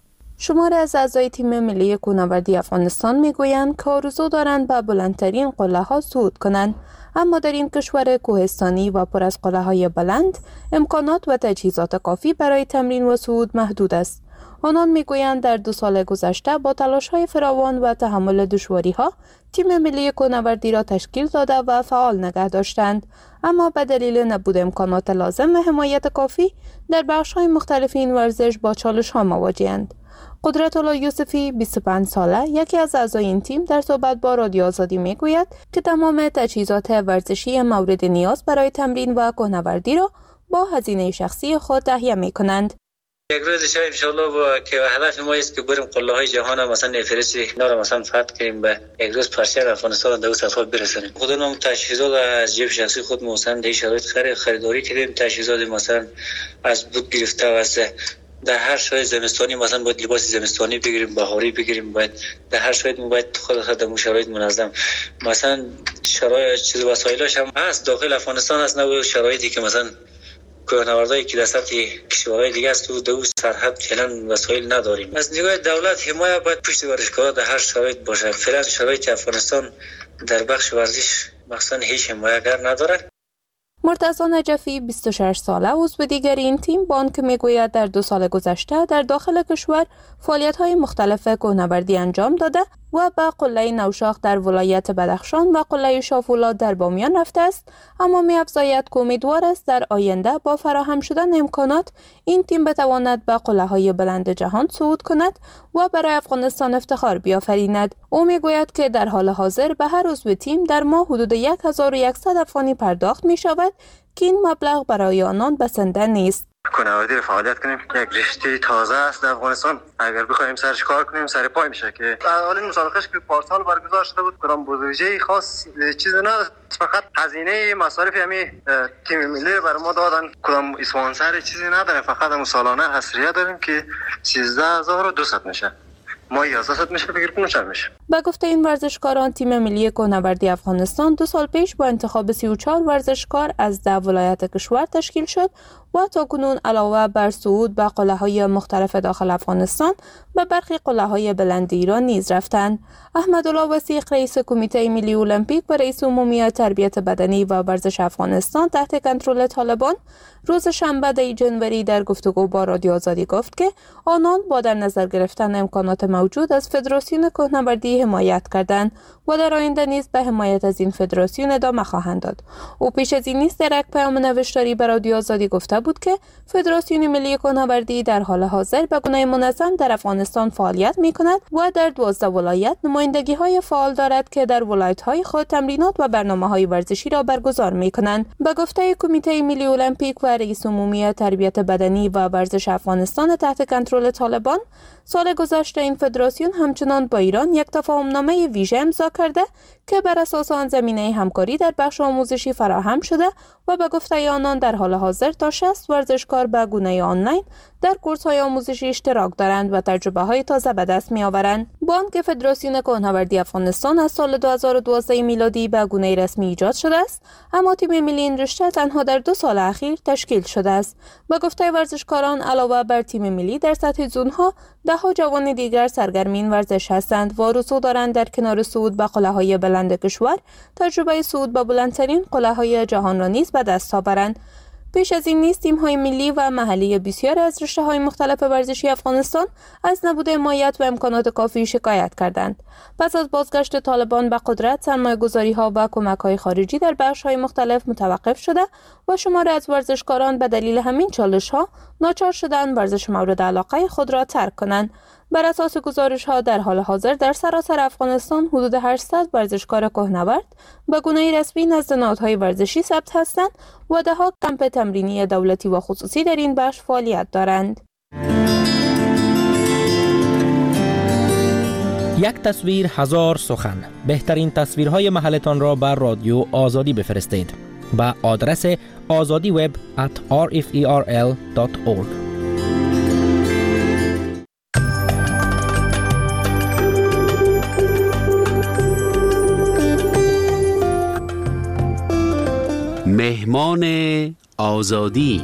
شماری از اعضای تیم ملی کوهنوردی افغانستان میگویند که آرزو دارند به بلندترین قله ها صعود کنند، اما در این کشور کوهستانی و پر از قله های بلند امکانات و تجهیزات کافی برای تمرین و صعود محدود است. آنان میگویند در دو سال گذشته با تلاش‌های فراوان و تحمل دشواری‌ها تیم ملی کوهنوردی را تشکیل داده و فعال نگه داشتند، اما به دلیل نبود امکانات لازم و حمایت کافی در بخش‌های مختلف این ورزش با چالش‌ها مواجه‌اند. قدرت الله یوسفی بیست و پنج ساله یکی از اعضای این تیم در صحبت با رادیو آزادی میگوید که تمام تجهیزات ورزشی مورد نیاز برای تمرین و کوهنوردی را با هزینه شخصی خود تهیه می‌کنند. یک روز شب ان شاء الله با که هدف ما است که بریم قله های جهان مثلا نفرسی اینا رو مثلا فتح کنیم، به یک روز پرچم افغانستان در سطح برسونیم. خودمون تجهیزات از جیب شخصی خود مثلا در شرایط خرید خریداری کردیم، تجهیزات مثلا از بود گرفته و از در هر شرایط زمستانی مثلا باید لباس زمستانی بگیریم، بهاری بگیریم، باید در هر شرایط باید خود خود در شرایط منظم مثلا شرایط چیز وسایلش هم هست داخل افغانستان هست، نه شرایطی که مثلا کوهنوردایی که در سطح کشورهای دیگه است تو دو سرحد فعلا وسایل نداریم. از نگاه دولت حمایت باید پشت ورزشکارا در هر شرایط باشه. فعلا شرایط افغانستان در بخش ورزش مثلا هیچ حمایتگر نداره. مرتضی نجفی بیست و شش ساله عضو دیگر این تیم بانک میگوید در دو سال گذشته در داخل کشور فعالیت‌های مختلف کوهنوردی انجام داده و به قله نوشاخ در ولایت بدخشان و قله شافولاد در بامیان رفته است، اما می‌افزاید که امیدوار است در آینده با فراهم شدن امکانات این تیم بتواند به قله‌های بلند جهان صعود کند و برای افغانستان افتخار بیافریند. او میگوید که در حال حاضر به هر عضو تیم در ماه حدود هزار و صد افغانی پرداخت می‌شود که این مبلغ برای آنان بسنده نیست. کوهنوردی رو فعالیت کنیم، یک رشته تازه است در افغانستان. اگر بخوایم سرش کار کنیم سر پای میشه که اولین مسابقهش که پارسال برگزار شده بود کدام بودجه خاص چیز نه، فقط هزینه مصارف همین تیم ملی برای ما دادن، کدام اسپانسر چیزی نداره، فقط هم سالانه حصریه داریم که سیزده هزار و دویست میشه، ما یازده میشه بگیر پونزده میشه. با گفته این ورزشکاران تیم ملی کوهنوردی افغانستان دو سال پیش با انتخاب سی و چهار ورزشکار از ده ولایت کشور تشکیل شد و تاکنون علاوه بر صعود به قله‌های مختلف داخل افغانستان به برخی قله‌های بلند ایران نیز رفتند. احمدالله وثیق رئیس کمیته ملی المپیک و رئیس عمومی تربیت بدنی و ورزش افغانستان تحت کنترل طالبان روز شنبه ده جنوری در گفتگو با رادیو آزادی گفت که آنان با در نظر گرفتن امکانات موجود از فدراسیون کوهنوردی حمایت کردند و در آینده نیز به حمایت از این فدراسیون ادامه خواهند داد. او پیش از این نیز در یک پیام نوشتاری به رادیو آزادی گفته بود که فدراسیون ملی کوهنوردی در حال حاضر به گونه منظم در افغانستان فعالیت می‌کند و در دوازده ولایت نمایندگی‌های فعال دارد که در ولایت‌های خود تمرینات و برنامه‌های ورزشی را برگزار می‌کنند. به گفته کمیته ملی المپیک و رئیس عمومی تربیت بدنی و ورزش افغانستان تحت کنترل طالبان، سال گذشته این فدراسیون همچنان با ایران یک تفاهمنامه ویژه امضا کرده که بر اساس آن زمینه همکاری در بخش آموزشی فراهم شده و به گفته آنان در حال حاضر تا شصت ورزشکار به گونه آنلاین در کورس‌های آموزشی اشتراک دارند و تجربه‌های تازه به دست می‌آورند. بانک فدراسیون کوهنوردی افغانستان از سال دو هزار و دوازده میلادی به گونه رسمی ایجاد شده است، اما تیم ملی این رشته تنها در دو سال اخیر تشکیل شده است. به گفته ورزشکاران علاوه بر تیم ملی در سطح زون‌ها ده‌ها جوان دیگر سرگرم این ورزش هستند و آرزو دارند در کنار صعود به قله‌های بلند کشور تجربه صعود به بلندترین قله‌های جهان را نیز به دست آورند. پیش از این نیز تیم‌های ملی و محلی بسیاری از رشته‌های مختلف ورزشی افغانستان از نبود حمایت و امکانات کافی شکایت کردند. پس از بازگشت طالبان به قدرت، سرمایه‌گذاری‌ها و کمک‌های خارجی در بخش‌های مختلف متوقف شده و شماری از ورزشکاران به دلیل همین چالش‌ها ناچار شدند ورزش مورد علاقه خود را ترک کنند. بر اساس گزارش ها در حال حاضر در سراسر افغانستان حدود هشتصد ورزشکار کوهنورد به گونه رسمی نزد نهادهای ورزشی ثبت هستند و ده‌ها کمپ تمرینی دولتی و خصوصی در این بخش فعالیت دارند. یک تصویر هزار سخن. بهترین تصویرهای محلتان را بر رادیو آزادی بفرستید با آدرس آزادی وب ات آر اف ای آر ال دات اورگ. مهمان آزادی.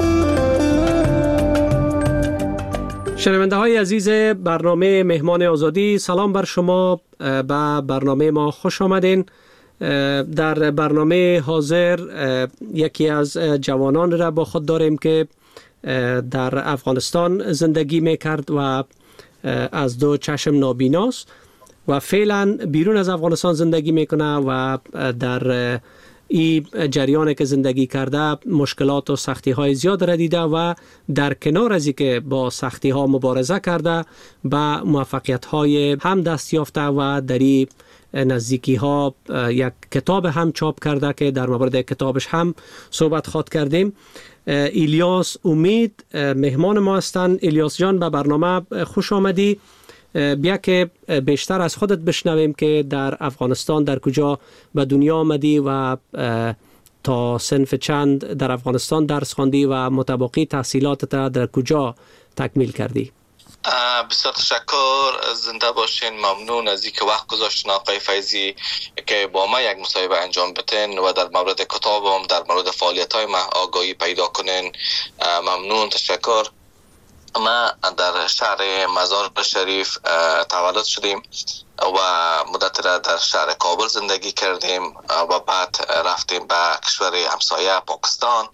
شنونده های عزیز برنامه مهمان آزادی، سلام بر شما. به برنامه ما خوش آمدین. در برنامه حاضر یکی از جوانان را با خود داریم که در افغانستان زندگی میکرد و از دو چشم نابیناست و فعلا بیرون از افغانستان زندگی میکنه و در این جریان که زندگی کرده مشکلات و سختی های زیاد را دیده و در کنار از اینکه با سختی ها مبارزه کرده به موفقیت های هم دست یافته و در این نزدیکی ها یک کتاب هم چاپ کرده که در مورد کتابش هم صحبت خواد کردیم. الیاس امید مهمان ما هستند. الیاس جان، به برنامه خوش آمدی. بیا که بیشتر از خودت بشنویم که در افغانستان در کجا به دنیا آمدی و تا صنف چند در افغانستان درس خواندی و متباقی تحصیلاتت در کجا تکمیل کردی؟ بسیار تشکر، زنده باشین. ممنون از اینکه وقت گذاشتین آقای فیضی که با ما یک مصاحبه انجام بدین و در مورد کتابم، در مورد فعالیت‌های ما آگاهی پیدا کنین. ممنون، تشکر. ما در شهر مزار شریف تولد شدیم و مدت را در شهر کابل زندگی کردیم و بعد رفتیم به کشور همسایه پاکستان،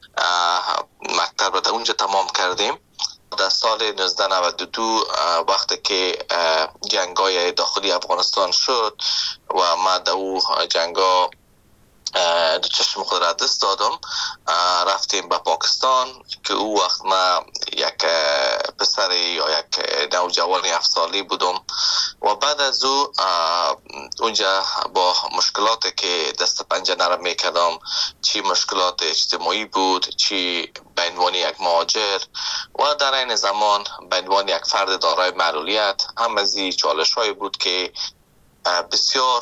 مکتب را در اونجا تمام کردیم. در سال نوزده نود و دو وقتی که جنگای داخلی افغانستان شد و ما در او جنگا دو چشم خود را دست دادم، رفتیم به پاکستان که او وقت ما یک پسر یا یک نوجوان هفت سالی بودم و بعد از او اونجا با مشکلاتی که دست پنجه نرم میکردم، چی مشکلات اجتماعی بود، چی به عنوان یک مهاجر و در این زمان به عنوان یک فرد دارای معلولیت، هم از این چالش‌های بود که بسیار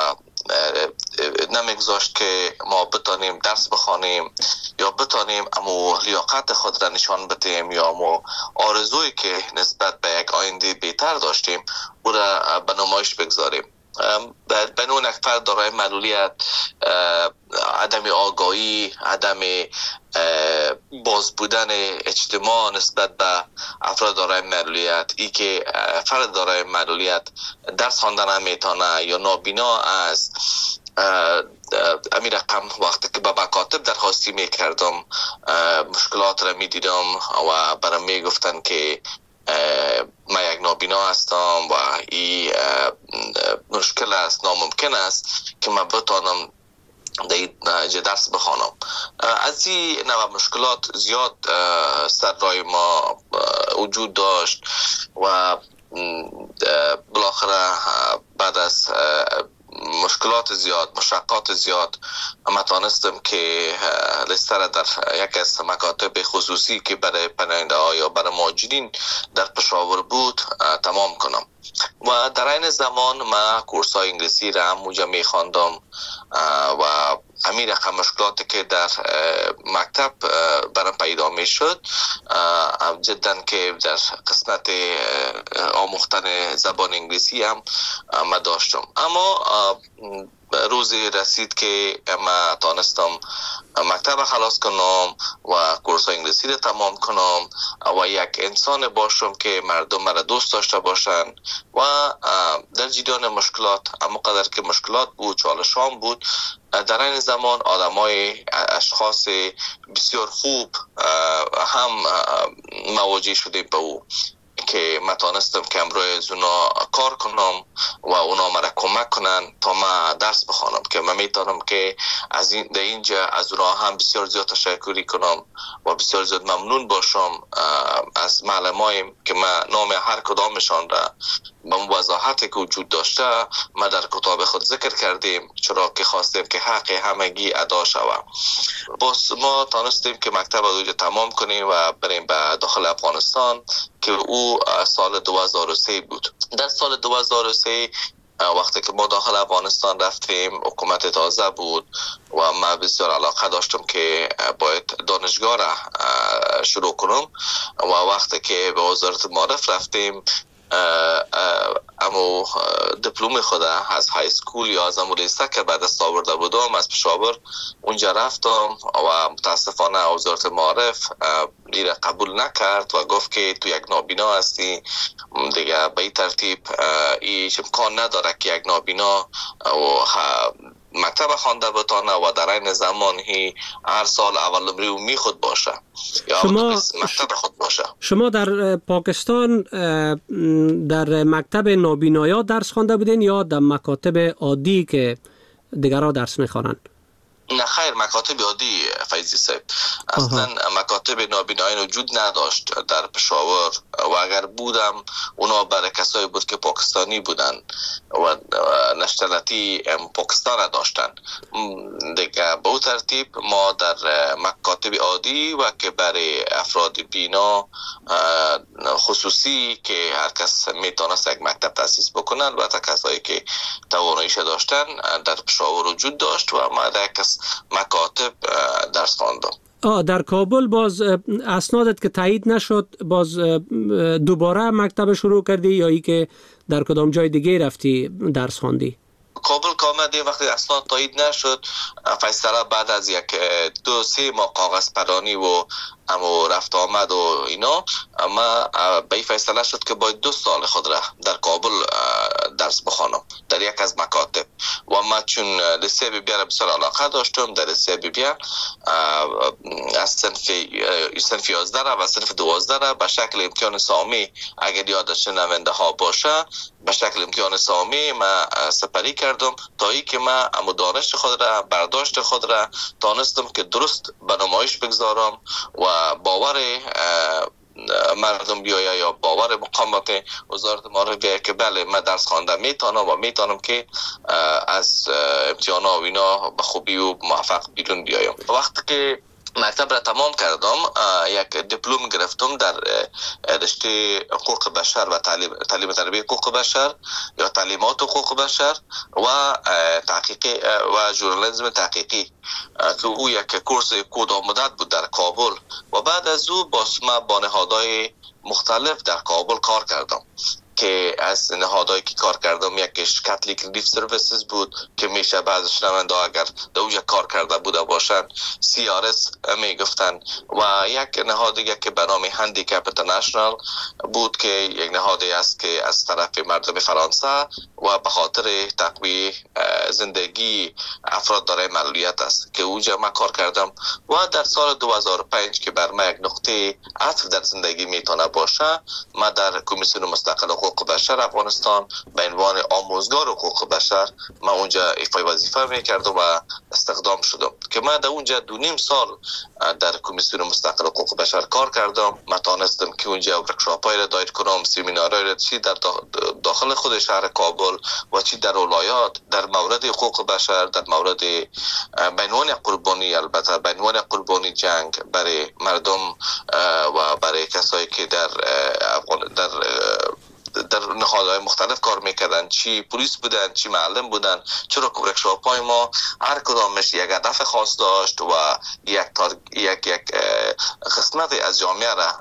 نمیگذاشت که ما بتانیم درس بخوانیم یا بتانیم امو لیاقت خود را نشان بدیم یا امو آرزویی که نسبت به یک آینده بهتر داشتیم او را به نمایش بگذاریم. به نوع یک فرد دارای معلولیت، عدم آگاهی، عدم باز بودن اجتماع نسبت به افراد دارای معلولیت، ای که فرد دارای معلولیت درس خواندن نمیتونه یا نابینا است، امیر رقم وقتی که به مکاتب درخواستی میکردم مشکلات را میدیدم و برام میگفتن که ما یک نابینا هستم و این مشکل است، ناممکن است که من بتانم در درس بخوانم. از این نوع مشکلات زیاد سر رای ما وجود داشت و بالاخره بعد از مشکلات زیاد، مشقات زیاد، اما تانستم که لستر در یک از مکاتب خصوصی که برای پناهنده ها یا برای مهاجرین در پشاور بود تمام کنم و در این زمان ما کورس های انگلیسی را هم موجه می خواندم و همین رقم مشکلاتی که در مکتب برام پیدا می شد جدا که در قسمت آموختن زبان انگلیسی هم ما داشتم. اما روزی رسید که ما تانستم مکتب خلاص کنم و کورس انگلیسی رو تمام کنم و یک انسان باشم که مردم مرا دوست داشته باشن و در جریان مشکلات، اما قدر که مشکلات بود، چالشان بود، در این زمان آدمای اشخاص بسیار خوب هم مواجه شدیم به او که من تانستم که امروی از اونا کار کنم و اونا مرا کمک کنن تا من درس بخوانم، که من میتونم که از این در اینجا از اونا هم بسیار زیاد تشکری کنم و بسیار زیاد ممنون باشم از معلمایم که من نام هر کدامشان را به وضاحتی که وجود داشته ما در کتاب خود ذکر کردیم، چرا که خواستیم که حق همگی ادا شود. باز ما تانستیم که مکتب رو تمام کنیم و بریم به داخل افغانستان که او سال دو هزار و سه بود. در سال دو هزار و سه وقتی که ما داخل افغانستان رفتیم حکومت تازه بود و من بسیار علاقه داشتم که باید دانشگاه را شروع کنم و وقتی که به وزارت معارف رفتیم اما دیپلم خود از های اسکول یا از امو لیسه که بعد دست آورده بودم از پشاور اونجا رفتم و متاسفانه وزارت معارف دیره قبول نکرد و گفت که تو یک نابینا هستی دیگه به این ترتیب ایش امکان نداره که یک نابینا و مکتب خوانده بتانه و در این زمان هی هر سال اول نمره می خود باشه یا شما مکتب خود باشه. شما در پاکستان در مکتب نابینایا درس خوانده بودین یا در مکاتب عادی که دیگرها درس میخوانند؟ نه خیر، مکاتب عادی فیضی صاحب. اصلا مکاتب نابینایی وجود نداشت در پشاور و اگر بودم اونا برای کسایی بود که پاکستانی بودن و نشنالیتی پاکستان داشتن دیگه. به اون ترتیب ما در مکاتب عادی و که برای افراد بینا خصوصی که هر کس میتونست یک مکتب تاسیس بکنن و تا کسایی که تواناییش داشتن در پشاور وجود داشت و ما در کس مکاتب درس خواندم. آه در کابل باز اسنادت که تایید نشد باز دوباره مکتب شروع کردی یا ای که در کدام جای دیگه رفتی درس خواندی؟ کابل که آمدیم وقتی اسناد تایید نشد فیصله بعد از یک دو سه ماه کاغذ پرانی و اما رفت آمد و اینا اما به این فیصله شد که باید دو سال خود را در کابل درس بخوانم در یک از مکاتب و ما چون لیسه بی بی را بسیار علاقه داشتم در لیسه بی بی از صنف صنف یازده را و صنف دوازده را به شکل امتحان سامی اگر یادش نمونده ها باشه به شکل امتحان سامی ما سپری کردم تا ای که ما امو دانش خود را برداشت خود را تانستم که درست به نمایش بگذارم و باور مردم بیایه یا باور مقامات وزارت معارف بیایه که بله من درس خوانده میتونم و میتونم که از امتحان ها و اینا به خوبی و موفق بیرون بیایم. وقتی که مکتب را تمام کردم یک دیپلم گرفتم در رشته حقوق بشر و تعلیم تعلیم تربیت حقوق بشر یا تعلیمات حقوق بشر و تحقیقی و ژورنالیسم تحقیقی که او یک کورس کوتاه بود در کابل و بعد از او با با نهادهای مختلف در کابل کار کردم که از نهادهایی که کار کردم یکیش کاتولیک ریلیف سرویسز بود که میشه بعض شنونده اگر در اونجا کار کرده بوده باشن سی آر اس میگفتن و یک نهاد دیگه که به نام هندیکپ اینترنشنال بود که یک نهادی است که از طرف مردم فرانسه و به خاطر تقویت زندگی افراد دارای معلولیت است که اونجا من کار کردم و در سال دو هزار و پنج که بر من یک نقطه عطف در زندگی میتونه باشه من در کمیسیون مستقل حقوق بشر افغانستان به عنوان آموزگار حقوق بشر من اونجا ایفای وظیفه میکردم و استخدام شدم که من در اونجا دو نیم سال در کمیسیون مستقل حقوق بشر کار کردم. من تانستم که اونجا ورکشاپ‌های را دایر کنم، سمینارهای را چی در داخل خود شهر کابل و چی در ولایات در مورد حقوق بشر در مورد به عنوان قربانی البته به عنوان قربانی جنگ برای مردم و برای کسایی که در در در نهادهای مختلف کار میکردن، چی پلیس بودن چی معلم بودن، چرا که ورکشاپ های ما هر کدامش یک هدف خاص داشت و یک تار... یک یک قسمت از جامعه را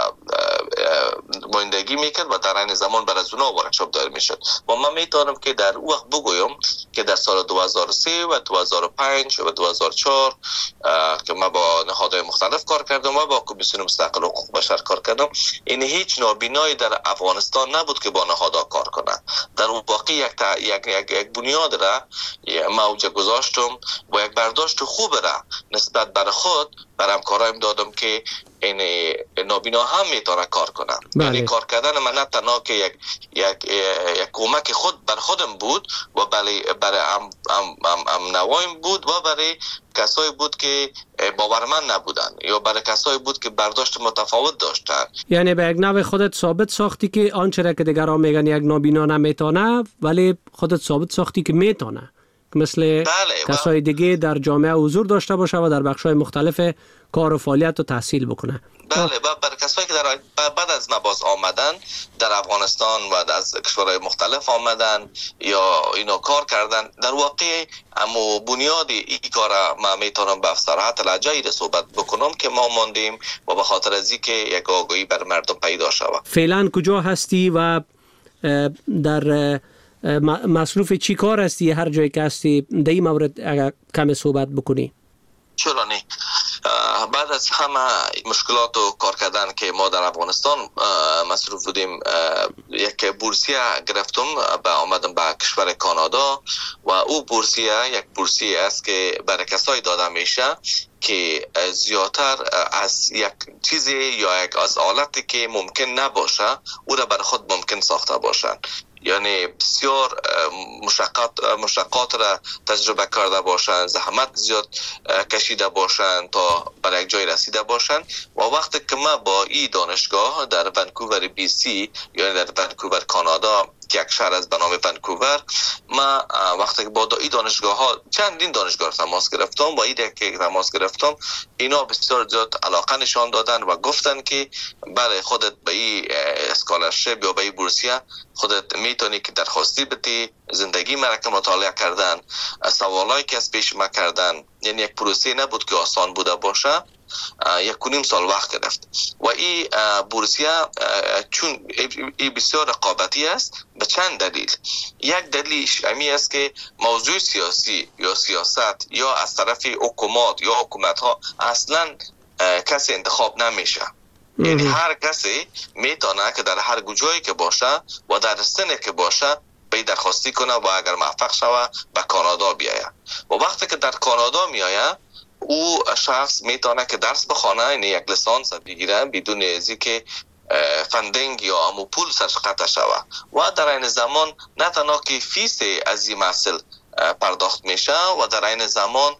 بایندگی میکرد و در این زمان بر از اونها ورکشاپ دایر میشد و من میتونم که در او وقت بگویم که در سال دو هزار و سه و دو هزار و پنج و دو هزار و چهار که من با نهادهای مختلف کار کردم و با کمیسیون مستقل حقوق بشر کار کردم، این هیچ نابینایی در افغانستان نبود که با نهادها کار کنه. در اون واقع یک, تا... یک... یک... یک بنیاد را ما اوجه گذاشتم و یک برداشت خوب را نسبت بر خود بر همکارایم دادم که این نابینا هم میتونه کار کنه. یعنی کار کردن من نه تنها که یک یک یک کمک خود بر خودم بود و برای برای ام ام ام, ام نوایم بود و برای کسایی بود که باورمند نبودن یا برای کسایی بود که برداشت متفاوت داشتن. یعنی به یک نوع خودت ثابت ساختی که آنچه را که دیگران میگن یک نابینا نمیتونه، ولی خودت ثابت ساختی که میتونه، مثل بله کسای دیگه در جامعه حضور داشته باشه و در بخش‌های مختلف کار و فعالیت و تحصیل بکنه. بله، و برای کسایی که در بعد از مباز آمدن در افغانستان و از کشورهای مختلف آمدن یا اینو کار کردن، در واقع اما بنیادی این کار ما میتونم به صراحت لجایی صحبت بکنم که ما ماندیم و به خاطر از اینکه یک آگاهی بر مردم پیدا شود. فعلا کجا هستی و در مصروف چی کار هستی؟ هر جایی که هستی در این مورد اگر کم صحبت بکنی. چرا نه؟ بعد از همه مشکلات و کار کردن که ما در افغانستان مصروف بودیم، یک بورسیه گرفتم به آمدم به کشور کانادا و او بورسیه یک بورسیه است که برای کسایی داده میشه که زیادتر از یک چیزی یا یک از آلتی که ممکن نباشه او را برای خود ممکن ساخته باشن. یعنی بسیار مشقات مشقات را تجربه کرده باشند، زحمت زیاد کشیده باشند تا برای یک جای رسیده باشند و وقتی که ما با این دانشگاه در ونکوور بی سی، یعنی در ونکوور کانادا که یک شهر از به نام ونکوور، ما وقتی که با این دانشگاه ها چندین دانشگاه تماس گرفتم و این که تماس گرفتم اینا بسیار زیاد علاقه نشان دادن و گفتن که برای خودت به این اسکالرشپ یا به این بورسیه خودت میتونی که درخواستی بدی، زندگی مرکه مطالعه کردن، سوالایی که از پیش ما کردن. یعنی یک پروسه نبود که آسان بوده باشه. یک و نیم سال وقت گرفت و این بورسیه چون این بسیار رقابتی است به چند دلیل. یک دلیلش امی است که موضوع سیاسی یا سیاست یا از طرف حکومت یا حکومت ها اصلا کسی انتخاب نمیشه. یعنی هر کسی میتونه که در هر جایی که باشه و در سنی که باشه به درخواستی کنه و اگر موفق شوه به کانادا بیایه و وقتی که در کانادا میایه او شخص میتونه که درس بخونه، یعنی یک لیسانس بگیره بدون ازی که فندینگ یا امو پول سرش قطع شوه و در این زمان نه تنها که فیس از این محصول پرداخت میشه و در این زمان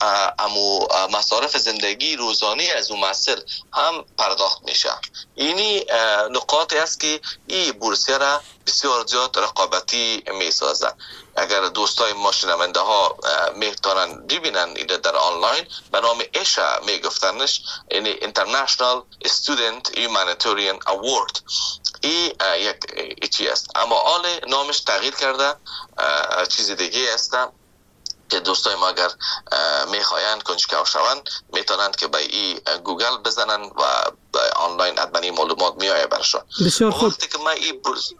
امو مصارف زندگی روزانه از اون محصول هم پرداخت میشه. اینی نقاطی است که این بورسیه را بسیار زیاد رقابتی میسازه. اگر دوستای ما شنونده ها میتونن ببینن ایده در آنلاین به نام ایشا میگفتنش، یعنی International Student Humanitarian Award. این یک چی است، اما حال نامش تغییر کرده، چیز دیگه است که دوستای ما اگر میخواین کنجکاو شون میتونند که به این گوگل بزنن و آنلاین ادمنی معلومات میایه برشون. بسیار خوب. وقتی که ما این برز...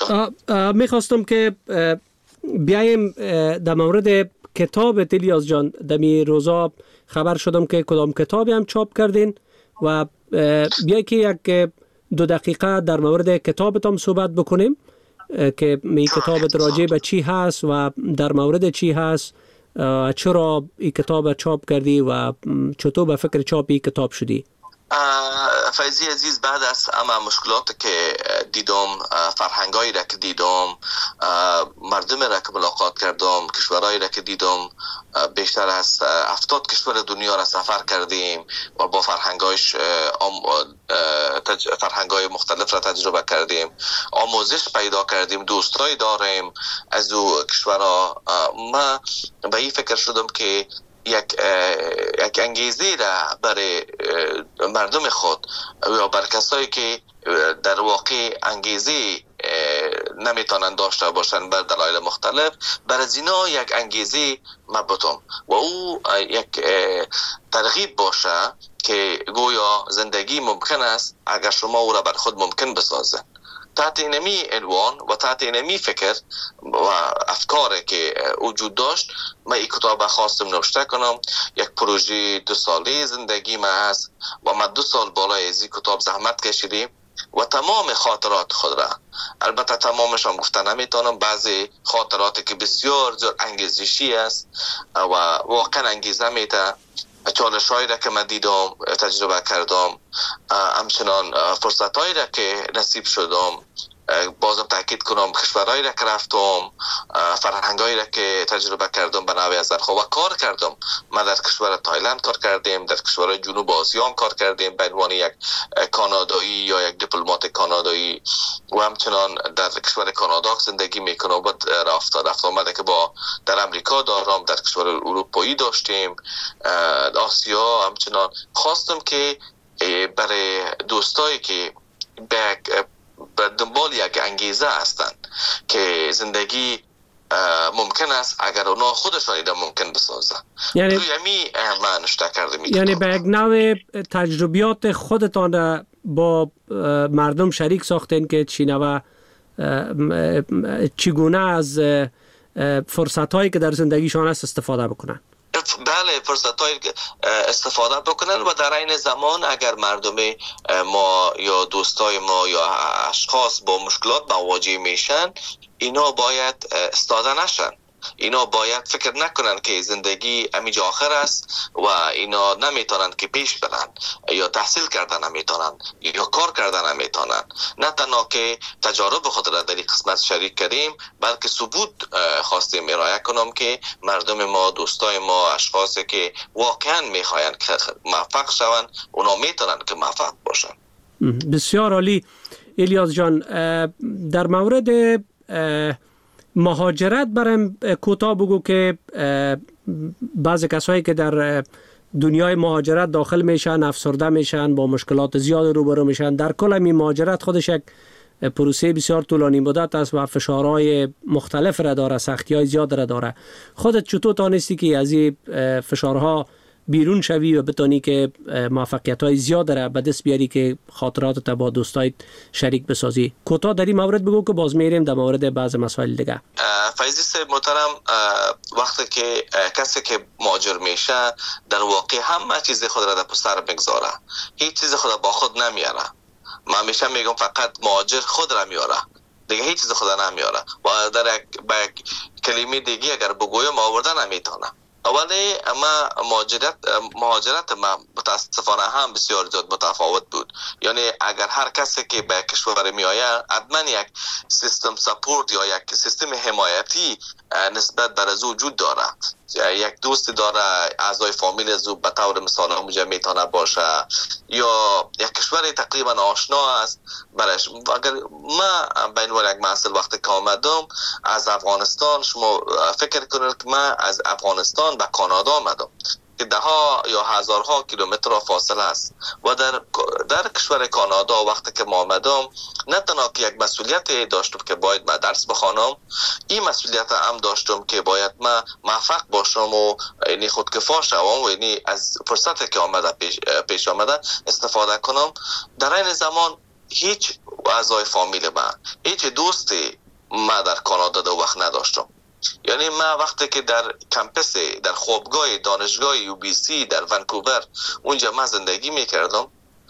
میخواستم که بیایم در مورد کتاب الیاس جان. دمی روزا خبر شدم که کدام کتابی هم چاپ کردین و بیایی که یک دو دقیقه در مورد کتابتان صحبت بکنیم که می کتابت راجع به چی هست و در مورد چی هست، چرا این کتاب چاپ کردی و چطور به فکر چاپ این کتاب شدی؟ فیضی عزیز، بعد از اما مشکلات که دیدم، فرهنگایی را که دیدم، مردم را که ملاقات کردم، کشورهایی را که دیدم، بیشتر از هفتاد کشور دنیا را سفر کردیم و با فرهنگایش فرهنگای مختلف را تجربه کردیم، آموزش پیدا کردیم، دوستایی داریم از او کشورها. ما به این فکر شدم که یک یک انگیزه را برای مردم خود یا برای کسایی که در واقع انگیزه نمیتونن داشته باشن بر دلایل مختلف، برای اینا یک انگیزه مبتم و او یک ترغیب باشه که گویا زندگی ممکن است اگر شما او را بر خود ممکن بسازه. تحت اینمی عنوان و تحت اینمی فکر و افکاری که وجود داشت من این کتاب خواستم نوشته کنم. یک پروژه دو ساله زندگی من هست و من دو سال بالای از این کتاب زحمت کشیدیم و تمام خاطرات خود را، البته تمامش هم گفته نمیتونم، بعضی خاطراتی که بسیار زیاد انگیزشی است و واقعا انگیزه میده چالش هایی را که من دیدم تجربه کردم، همچنان فرصت هایی را که نصیب شدم، بازم تاکید کنم کشورهایی را که رفتم، فرهنگایی را که تجربه کردم به نوع ازرخو و کار کردم. من در کشور تایلند کار کردیم، در کشور جنوب آسیا هم کار کردیم به عنوان یک کانادایی یا یک دیپلمات کانادایی و همچنان در کشور کانادا زندگی میکنم و رفت رفت آمده که با در امریکا دارم، در کشور اروپایی داشتیم، آسیا. همچنان خواستم که برای دوستایی که به به دنبال یک انگیزه هستند که زندگی ممکن است اگر اونا خودشان ایده ممکن بسازن، یعنی روی امی من اشتراک کرده می یعنی به یک نوع تجربیات خودتان را با مردم شریک ساختین که چینه چگونه از فرصت هایی که در زندگیشان است استفاده بکنن. بله، فرصت های استفاده بکنن و در این زمان اگر مردم ما یا دوستای ما یا اشخاص با مشکلات مواجه میشن، اینا باید استاده نشن. اینا باید فکر نکنن که زندگی همینجا آخر است و اینا نمیتونن که پیش برن یا تحصیل کردن نمیتونن یا کار کردن نمیتونن. نه تنها که تجارب خود را در این قسمت شریک کردیم، بلکه ثبوت خواستیم ارائه کنم که مردم ما، دوستای ما، اشخاصی که واقعا میخواین که موفق شون، اونا میتونن که موفق باشن. بسیار عالی. الیاس جان، در مورد مهاجرت برام کوتاه بگو که بعضی کسایی که در دنیای مهاجرت داخل میشن افسرده میشن، با مشکلات زیاد روبرو میشن. در کل این مهاجرت خودش یک پروسه بسیار طولانی مدت است و فشارهای مختلف را داره، سختی‌های زیاد را داره. خودت چطور تانستی که از این فشارها بیرون شوی و بتانی که موفقیت‌های زیاد را به دست بیاری که خاطراتت با دوستایت شریک بسازی؟ کوتاه در این مورد بگو که باز میریم در مورد بعض مسائل دیگه. فیضی صاحب محترم، وقتی که کسی که مهاجر میشه در واقع همه چیز خود را در پشت سر میگذاره، هیچ چیز خود با خود نمیاره. من همیشه میگم فقط مهاجر خود را میاره، دیگه هیچ چیز خود نمیاره و در یک کلمه دیگه اگر بگویم آوردن نمیتونه. اولی اما مهاجرت مهاجرت ما متاسفانه هم بسیار زیاد متفاوت بود. یعنی اگر هر کسی که به کشور می آید حتما یک سیستم سپورت یا یک سیستم حمایتی نسبت بر از وجود دارد. یک دوست داره، اعضای فامیل از او به طور مثال اونجا میتونه باشه یا یک کشور تقریبا آشنا است برش. اگر ما بین یک محصول وقتی که آمدم از افغانستان، شما فکر کنید که من از افغانستان به کانادا آمدم که ده ها یا هزارها کیلومتر فاصله است و در در کشور کانادا وقتی که ما آمدم نه تنها که یک مسئولیت داشتم که باید من درس بخوانم، این مسئولیت هم داشتم که باید من موفق باشم و یعنی خودکفا شوم و یعنی از فرصتی که آمده پیش, پیش آمده استفاده کنم. در این زمان هیچ اعضای فامیل من، هیچ دوستی من در کانادا دو وقت نداشتم. یعنی من وقتی که در کمپس در خوابگاه دانشگاه یو بی سی در ونکوور اونجا من زندگی میکردم،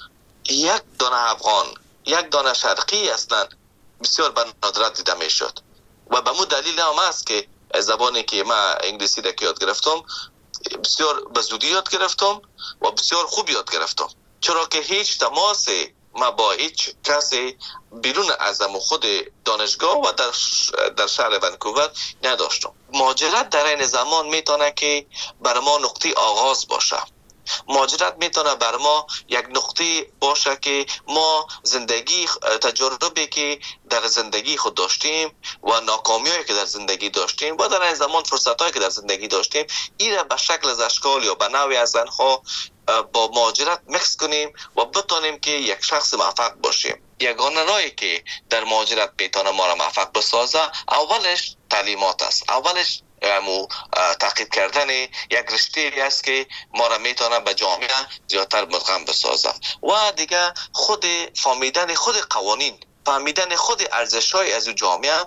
یک دانه افغان، یک دانه شرقی اصلا بسیار به ندرت دیده میشد و به مو دلیل هم است که زبانی که من انگلیسی را که یاد گرفتم بسیار به زودی یاد گرفتم و بسیار خوب یاد گرفتم، چرا که هیچ تماس ما با هیچ کسی بیرون از خود دانشگاه و در در شهر ونکوور نداشتم. مهاجرت در این زمان میتونه که بر ما نقطه آغاز باشه. مهاجرت میتونه بر ما یک نقطه باشه که ما زندگی تجربه که در زندگی خود داشتیم و ناکامیایی که در زندگی داشتیم و در این زمان فرصتایی که در زندگی داشتیم، این را به شکل از اشکال یا به نوعی از آنها با مهاجرت مکس کنیم و بتونیم که یک شخص موفق باشیم. یگانه راهی که در مهاجرت میتونه ما را موفق بسازه اولش تعلیمات است، اولش مو تعقیب کردن یک رشته است که ما را میتونه به جامعه زیادتر مدغم بسازه و دیگه خود فهمیدن خود قوانین، فهمیدن خود ارزش‌های از جامعه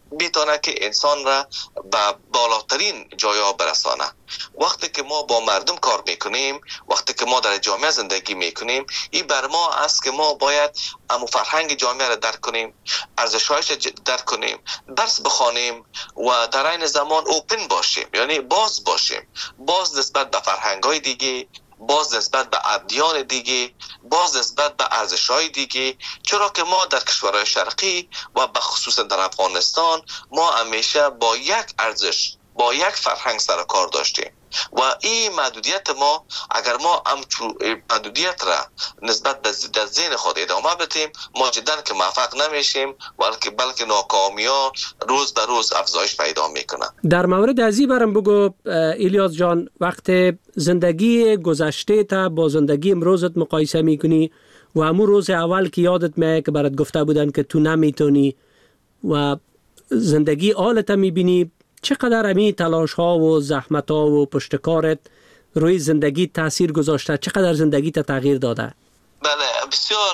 بیتونه که انسان را به بالاترین جایا برسانه. وقتی که ما با مردم کار میکنیم، وقتی که ما در جامعه زندگی میکنیم، این بر ما است که ما باید امو فرهنگ جامعه را درک کنیم، ارزش‌هایش درک کنیم، درس بخوانیم و در این زمان اوپن باشیم، یعنی باز باشیم، باز نسبت به فرهنگ‌های دیگه، باز نسبت به ادیان دیگه، باز نسبت به ارزش‌های دیگه. چرا که ما در کشورهای شرقی و به خصوص در افغانستان ما همیشه با یک ارزش، با یک فرهنگ سر کار داشتیم و این محدودیت ما، اگر ما همچون محدودیت را نسبت در ذهن خود ادامه بدیم، ما جدا که موفق نمیشیم، بلکه بلکه ناکامیا روز به روز افزایش پیدا میکنه. در مورد ازی برام بگو الیاس جان، وقت زندگی گذشته تا با زندگی امروزت مقایسه میکنی و همون روز اول که یادت میاد که برات گفته بودن که تو نمیتونی و زندگی حالت میبینی، چقدر امی تلاش ها و زحمت ها و پشتکارت روی زندگی تاثیر گذاشته؟ چقدر زندگی تا تغییر داده؟ بله بسیار.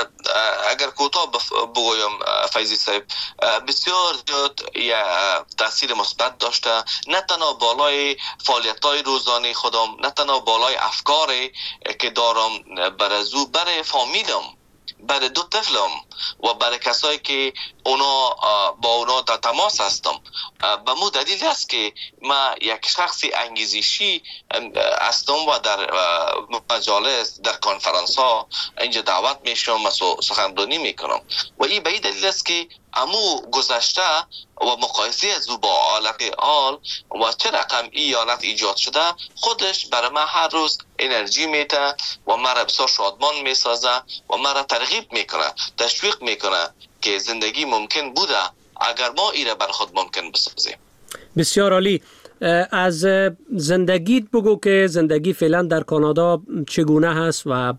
اگر کوتاه بگویم فیضی صاحب، بسیار زیاد تاثیر مثبت داشته، نه تنها بالای فعالیت‌های روزانه خودم، نه تنها بالای افکاری که دارم برازو برای فامیلم، برای دو طفلم و برای کسایی که اونا با اونا در تماس هستم. به مو دلیل است که ما یک شخصی انگیزشی هستم و در مجالس، در کنفرانس ها اینجا دعوت میشم و سخنرانی میکنم و این به این دلیل است که امو گذشته و مقایسه از او با حالت حال و چه رقم این حالت ایجاد شده خودش برای من هر روز انرژی میده و مرا بسیار شادمان میسازه و مرا ترغیب میکنه، تشویق میکنه که زندگی ممکن بوده اگر ما ایره بر خود ممکن بسازیم. بسیار عالی. از زندگیت بگو که زندگی فعلا در کانادا چگونه هست و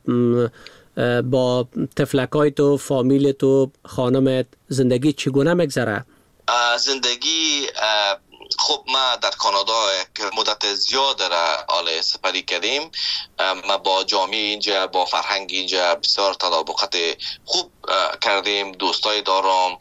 با طفلکای تو، فامیل تو، خانمت زندگی چگونه میگذره؟ زندگی خب ما در کانادا یک مدت زیاد را حال سپری کردیم. ما با جامعه اینجا، با فرهنگ اینجا بسیار تطابقات خوب کردیم. دوستای دارم،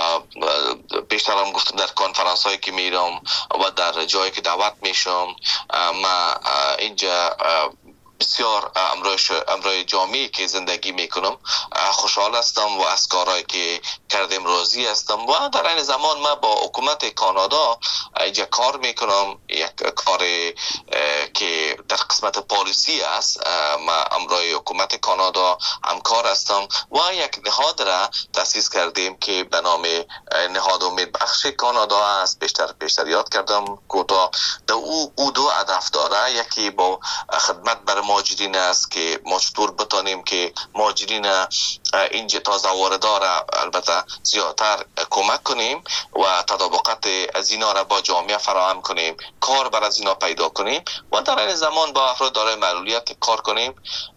پیشترم گفتم در کنفرانس هایی که میرم و در جایی که دعوت میشم، ما اینجا بسیار امروی جامعی که زندگی میکنم خوشحال هستم و از کارهایی که کردیم راضی هستم و در این زمان من با حکومت کانادا اینجا کار میکنم، یک کار که در قسمت پالیسی است. من امروی حکومت کانادا همکار هستم و یک نهاد را تأسیس کردیم که به نام نهاد امید بخش کانادا است. بیشتر بیشتر یاد کردم کوتاه. او او دو هدف داره، یکی با خدمت بر مهاجرین است که ما چطور بتانیم که مهاجرین اینجا تازه واردا را البته زیادتر کمک کنیم و تطابقات از اینا را با جامعه فراهم کنیم، کار بر از اینا پیدا کنیم و در این زمان با افراد دارای معلولیت کار کنیم.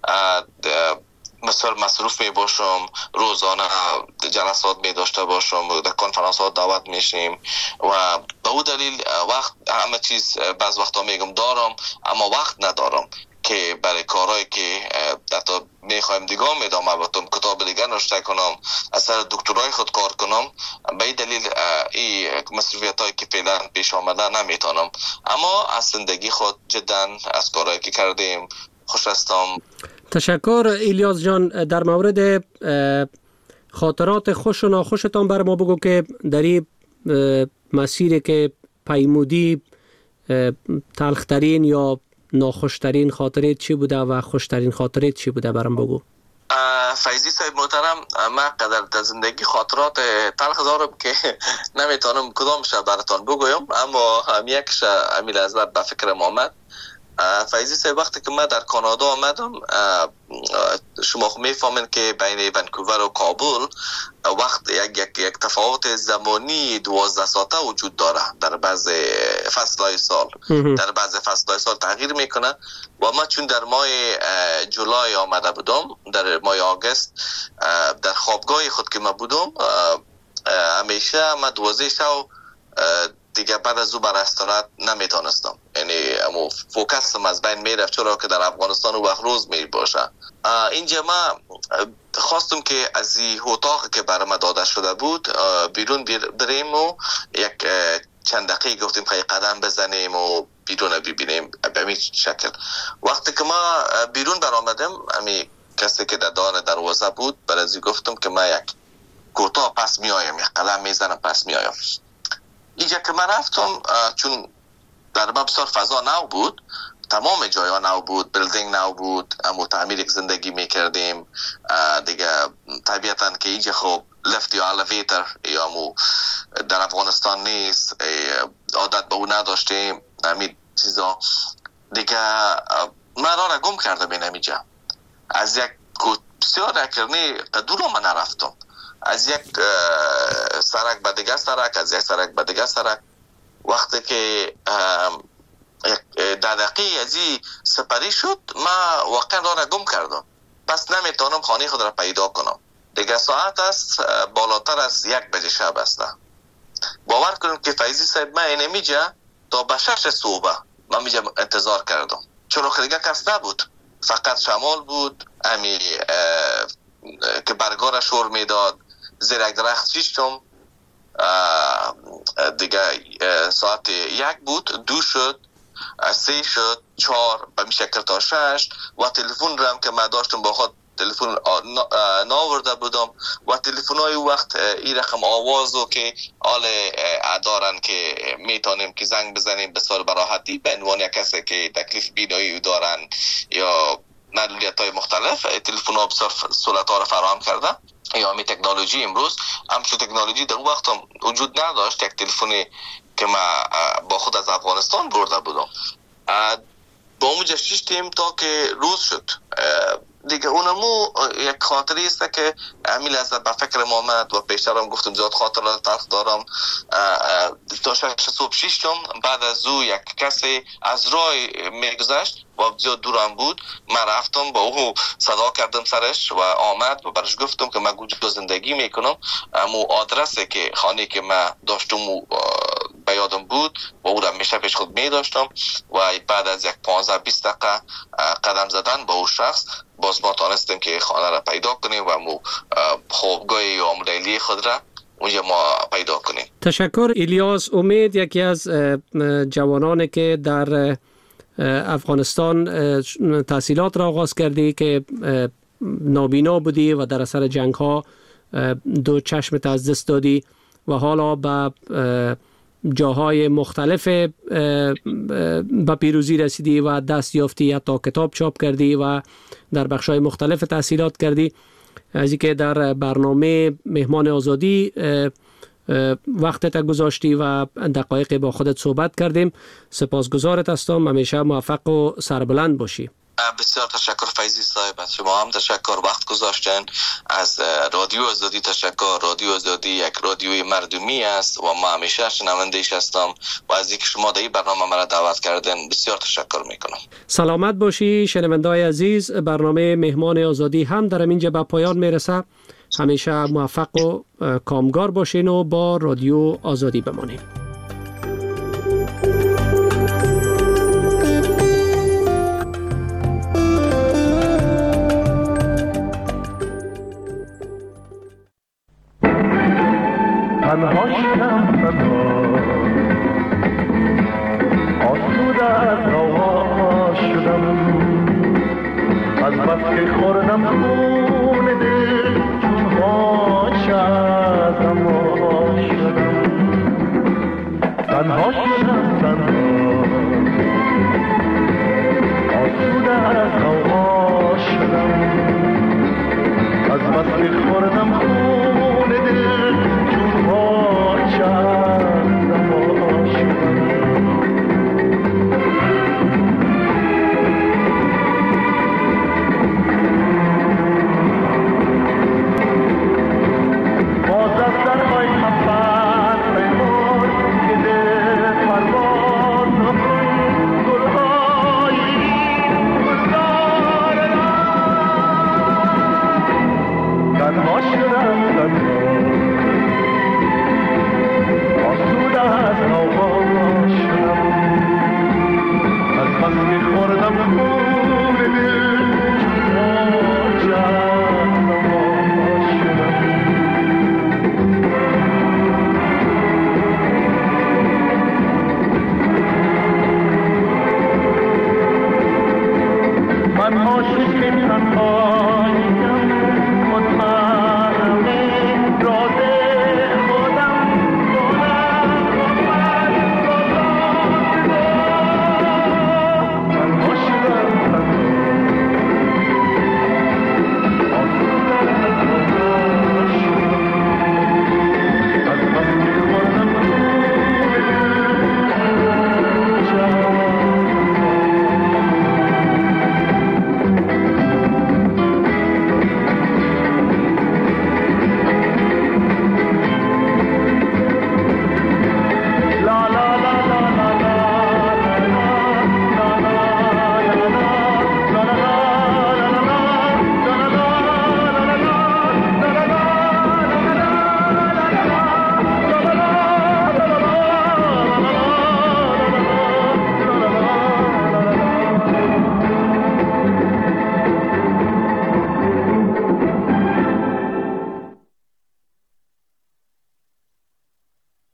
مثلا مصروف می باشم، روزانه جلسات می داشته باشم، در کنفرانس ها دعوت میشیم و به او دلیل وقت همه چیز بعض وقتا میگم دارم اما وقت ندارم که برای کارهایی که حتی میخوایم دیگه میدام البته کتاب دیگه نوشته کنم، اثر دکترای خود کار کنم. به این دلیل این مسئولیت هایی که فعلا پیش آمده نمیتونم، اما از زندگی خود جدا از کارهایی که کردیم خوش هستم. تشکر الیاس جان. در مورد خاطرات خوش و ناخوشتان بر ما بگو که در این مسیری که پیمودی تلخترین یا ناخوشترین خاطرت چی بوده و خوشترین خاطرت چی بوده برام بگو. فیضی صاحب محترم، من قدر در زندگی خاطرات تلخ دارم که نمیتونم کدامش براتون بگویم، اما هم یکش امیل ازلت به فکرم آمد. فیضی صاحب وقتی که من در کانادا آمدم، شما خود میفهمین که بین ونکوور و کابل وقت یک یک یک تفاوت زمانی دوازده ساعته وجود داره. در بعض فصلهای سال در بعض فصلهای سال تغییر میکنه و ما چون در ماه جولای آمده بودم، در ماه آگست در خوابگاه خود که من بودم، همیشه من دوازده شب دیگه بعد از او بر استراحت نمیتونستم. یعنی امو فوکسم از بین میرفت، چرا که در افغانستان و وقت روز می باشه. اینجا ما خواستم که از این اتاق که برام داده شده بود بیرون بریم و یک چند دقیقه گفتیم خیلی قدم بزنیم و بیرون ببینیم به این شکل. وقتی که ما بیرون برآمدم، امی کسی که در دان دروازه بود برای گفتم که ما یک کوتاه پس می آیم، یک قدم میزنم پس می آیم. اینجا که من رفتم، چون در ما بسیار فضا نو بود، تمام جایا نو بود، بیلدینگ نو بود، اما تعمیر یک زندگی میکردیم دیگه. طبیعتاً که اینجا خب لفت یا الیویتر یا مو در افغانستان نیست، عادت به اون نداشتیم همین چیزا دیگه. من را را گم کردم این اینجا. از یک بسیار اکرنی دور من نرفتم، از یک سرک به دیگه سرک، از یک سرک به دیگه سرک. وقتی که در دقیقه از این سپری شد، ما واقعا را را گم کردم. پس نمیتونم خانه خود را پیدا کنم. دیگه ساعت است بالاتر از یک بجه شب است. باور کنیم که فیضی صاحب من این میجا تا به شش صبح من میجا انتظار کردم، چون که دیگه کس نبود، فقط شمال بود امی که برگار شور میداد. زیر یک درخت شیشتم دیگه. ساعت یک بود، دو شد، سه شد، چهار به می شکل تا شش. و تلفن رم که من داشتم با خود تلفن ناورده بودم و تلفن های وقت این رقم آوازو که آل دارن که میتونیم که زنگ بزنیم بسیار براحتی به عنوان کسی که تکلیف بینایی دارن یا معلولیت های مختلف. تلفن ها بسیار سهولت ها را فراهم کرده. یا می تکنولوژی امروز همچون تکنولوژی در وقت هم وجود نداشت. یک تلفنی که ما با خود از افغانستان برده بودم با اونجا شیشتیم تا که روز شد دیگه. اونمو یک خاطری است که همین لحظه به فکر ما آمد و پیشترم گفتم زیاد خاطرات تلخ دارم. تا شش صبح شیشتم، بعد از او یک کسی از راه میگذشت و زیاد دورم بود. من رفتم با او صدا کردم سرش و آمد و برش گفتم که من کجا زندگی میکنم. امو آدرسی که خانه که من داشتم به یادم بود و او را میشه پیش خود میداشتم و بعد از یک پانزده بیست دقیقه قدم زدن با او شخص باز ما تانستیم که خانه را پیدا کنیم و مو خوابگاه یا لیلی خود را اونجا ما پیدا کنیم. تشکر الیاس امید، یکی از جوانانی که در افغانستان تحصیلات را آغاز کردی که نابینا بودی و در اثر جنگ ها دو چشمت از دست دادی و حالا به جاهای مختلف به پیروزی رسیدی و دست یافتی، حتی کتاب چاپ کردی و در بخش‌های مختلف تحصیلات کردی. از اینکه در برنامه مهمان آزادی وقتت گذاشتی و دقایق با خودت صحبت کردیم، سپاسگزارت هستم. همیشه موفق و سربلند باشی. بسیار تشکر فیضی صاحب، از شما هم تشکر وقت گذاشتن. از رادیو آزادی تشکر. رادیو آزادی یک رادیوی مردمی است و ما همیشه شنونده‌اش هستم و از اینکه شما در این برنامه مرا دعوت کردن بسیار تشکر میکنم. سلامت باشی شنونده‌های عزیز. برنامه مهمان آزادی هم در اینجا به پایان میرسه. همیشه موفق و کامگار باشین و با رادیو آزادی بمانید. تنها شدم تنها آسوده از هوا شدم، از بس که خوردم خون دل چون هاش از هوا شدم. تنها